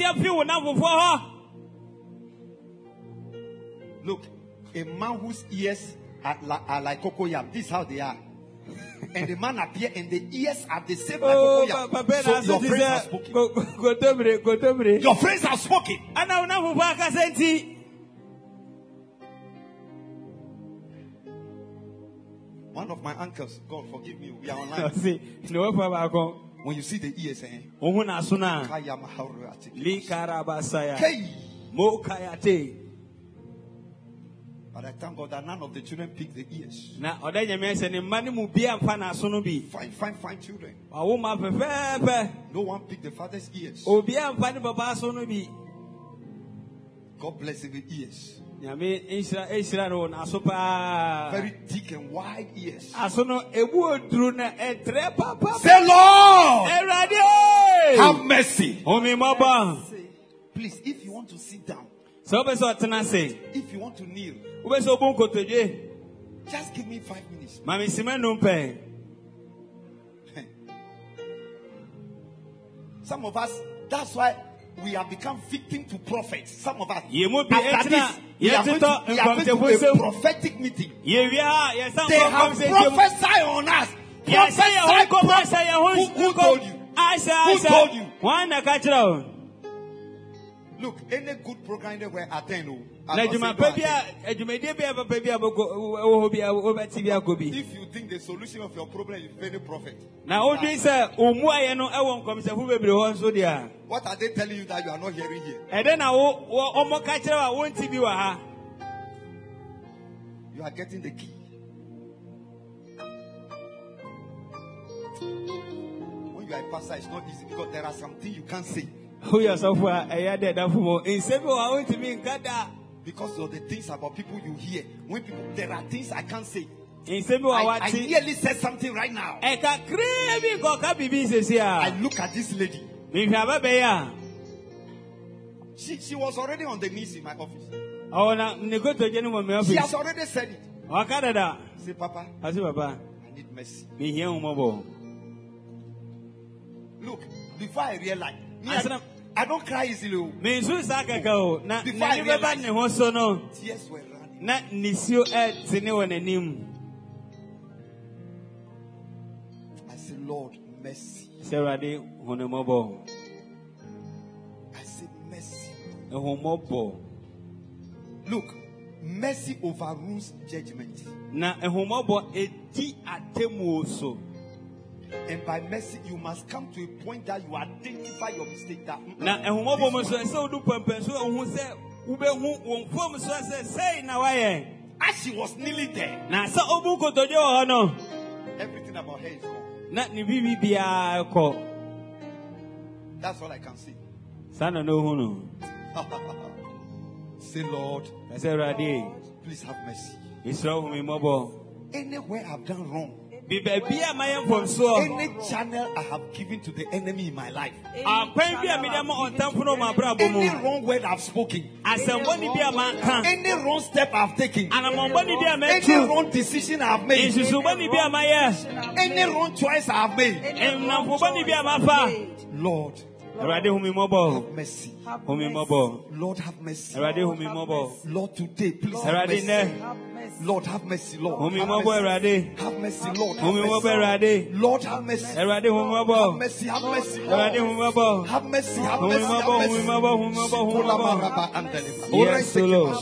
Look, a man whose ears are like, are like cocoyam, this is how they are. And the man appear and the ears are the same like cocoyam. So your friends have spoken. Your friends have spoken. One of my uncles, God forgive me, we are online. When you see the ears, eh? But I thank God that none of the children picked the ears. Na ɔda nyame sɛ ne mma ne mu bi amfa n'aso no bi. Fine, fine, fine children. Ɔwo ma fɛfɛɛfɛ. No one picked the father's ears. Obi amfa ne papa aso no bi. God bless the ears. Nyame nhyira nhyira no n'aso paa. Very thick and wide ears. Aso no ebu oduru na ɛtrɛ papa. Say, Lord, Awurade, have mercy. Homi mɔbɔ. Please, if you want to sit down, Sɛ ɔbɛ sɛ ɔtena se, if you want to kneel, ɔbɛ sɛ ɔbɔ nkotodwe. just give me five minutes. Mami sima num pɛ. Some of us, that's why we have become victim to prophets. Some of us. Yemu bi After this, etina we are going to, we are going to a prophetic meeting. Ye wia ye sam They have prophesied on us. Prophesied. Who, who told you? Aisha, Who told you? One na kachira. Look, any good program they were attend. Na juma pebia, juma de bia pebia wo bia wo beti bia go bi. If you think the solution of your problem is very prophet. Na o dwi se omu aye no e won komisafo bebre ho nso dia. What are they telling you that you are not hearing here? E de na wo omo kachira wa won ti bi wa ha. You are getting the key. When you are a pastor, it's not easy because there are some things you can't say. Who yourself were a year dead for more. In several I want to be in Gada. Because of the things about people you hear. When people, there are things I can't say. In several I, I nearly said something right now. I look at this lady. She, she was already on the knees in my office. She has already said it. Say, Papa, I need mercy. Look, before I realized, I, I don't cry easily. Before I realized, tears were running. I said, Lord, mercy. I said, mercy. Look, mercy overrules judgment. And by mercy, you must come to a point that you identify your mistake. That as she was kneeling there, everything about her is gone. That's all I can see. Say, Lord, please have mercy. Anywhere I've done wrong, any channel I have given to the enemy in my life, any wrong word I've spoken, any wrong step I've taken, any wrong decision I've made, any wrong choice I've made, Lord, have mercy. Lord, have mercy. Lord, today, please have mercy. Lord, have mercy, Lord. Have mercy, have mercy Lord. Have mercy. Lord, have mercy. Have mercy, have mercy, Lord. Have mercy, have mercy, have mercy. Yes, Lord.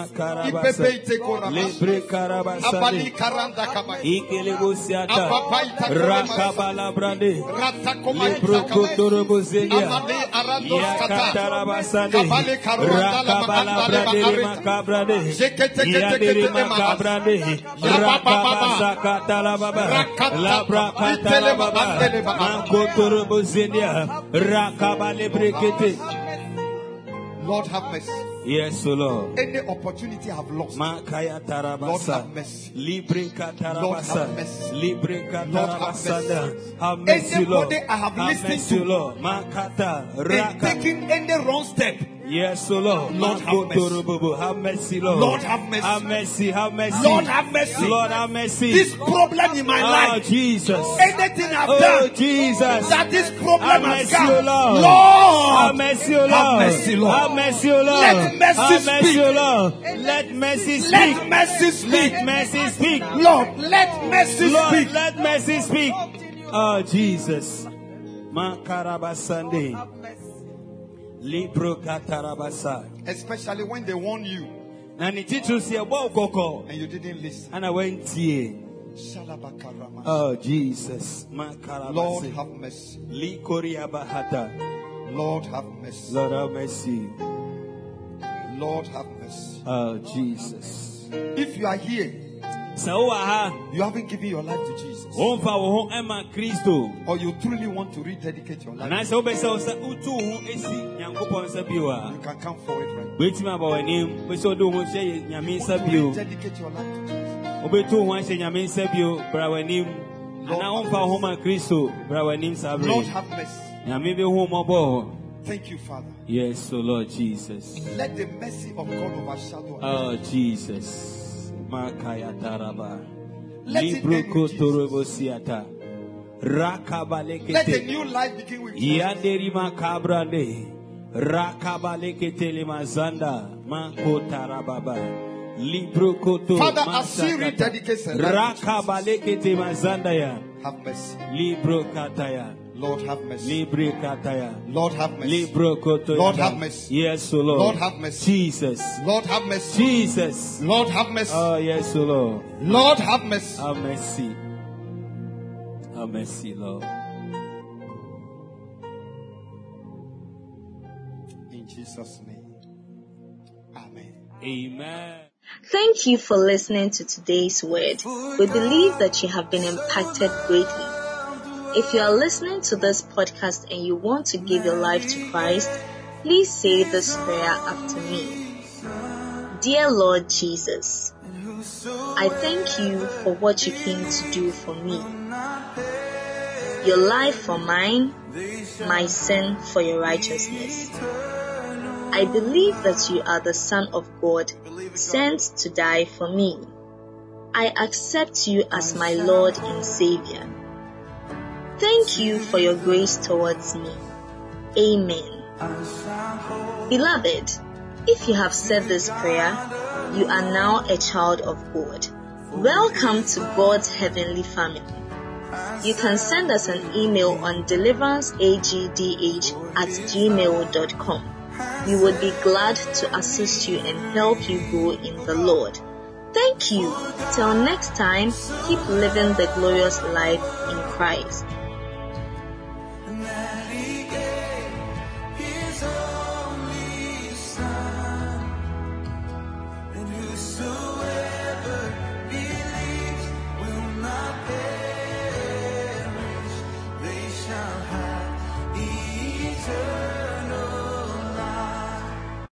Abali karanda kabai. Ikelebosiata. Rakabala brande. Leprokotorobozelia. Yakatarabasande. Rakabala brande makabrande. Yadere makabrande. Rakabasakatalababa. Labrakatalababa. Mankotorobozelia. Rakabale brekete. Lord, have mercy. Yes, Lord. Any opportunity I've lost, Lord have mercy. Lord have mercy. Lord have mercy. Have mercy, Lord. Anybody I have listened to, Lord. And taking any wrong step. Yes, Lord. Lord have mercy. Have mercy, Lord. Lord have mercy. Have mercy. Have mercy. Lord have mercy. Lord have mercy. This problem in my oh, life, Jesus. anything I've oh, done, Jesus. that this problem have has mercy, come. Lord. Lord, have mercy, Lord. Have mercy, Lord. Have mercy, Lord. Let mercy have mercy, speak. Lord. Let mercy speak. Let mercy speak. Let mercy speak. Lord, let mercy Lord, speak. let mercy speak. Oh, Jesus. Makarabasande. Libro katarabasa. Especially when they warn you and you didn't listen. And I went here. Oh, Jesus. Lord, have mercy. Lord, have mercy. Lord, have mercy. Lord, have mercy. Oh, Jesus. If you are here, you haven't given your life to Jesus, or you truly want to rededicate your life, you can come forward right now. Rededicate your life to Jesus. Lord, have mercy. Thank you, Father. Yes, so Lord Jesus. Let the mercy of God overshadow us. Oh, Jesus. Makaya taraba. Let it end with Jesus. Rakabalekete. Let a new life begin with Jesus. Yanderima kabrande. Rakabalekete limazanda. Mako tarababa. Librokoto. Father, as we rededicate the life Rakabalekete mazanda ya. have mercy. Librokataya. Lord, have mercy. Librekataya. Lord, have mercy. Librokoto. Lord, have mercy. Yes, O Lord. Lord, have mercy. Jesus. Lord, have mercy. Jesus. Lord, have mercy. Oh, yes, O Lord. Lord, have mercy. Have mercy. Have mercy, Lord. In Jesus' name. Amen. Amen. Thank you for listening to today's word. We believe that you have been impacted greatly. If you are listening to this podcast and you want to give your life to Christ, please say this prayer after me. Dear Lord Jesus, I thank you for what you came to do for me. Your life for mine, my sin for your righteousness. I believe that you are the Son of God, sent to die for me. I accept you as my Lord and Savior. Thank you for your grace towards me. Amen. Beloved, if you have said this prayer, you are now a child of God. Welcome to God's heavenly family. You can send us an email on deliveranceagdh at gmail dot com. We would be glad to assist you and help you grow in the Lord. Thank you. Till next time, keep living the glorious life in Christ.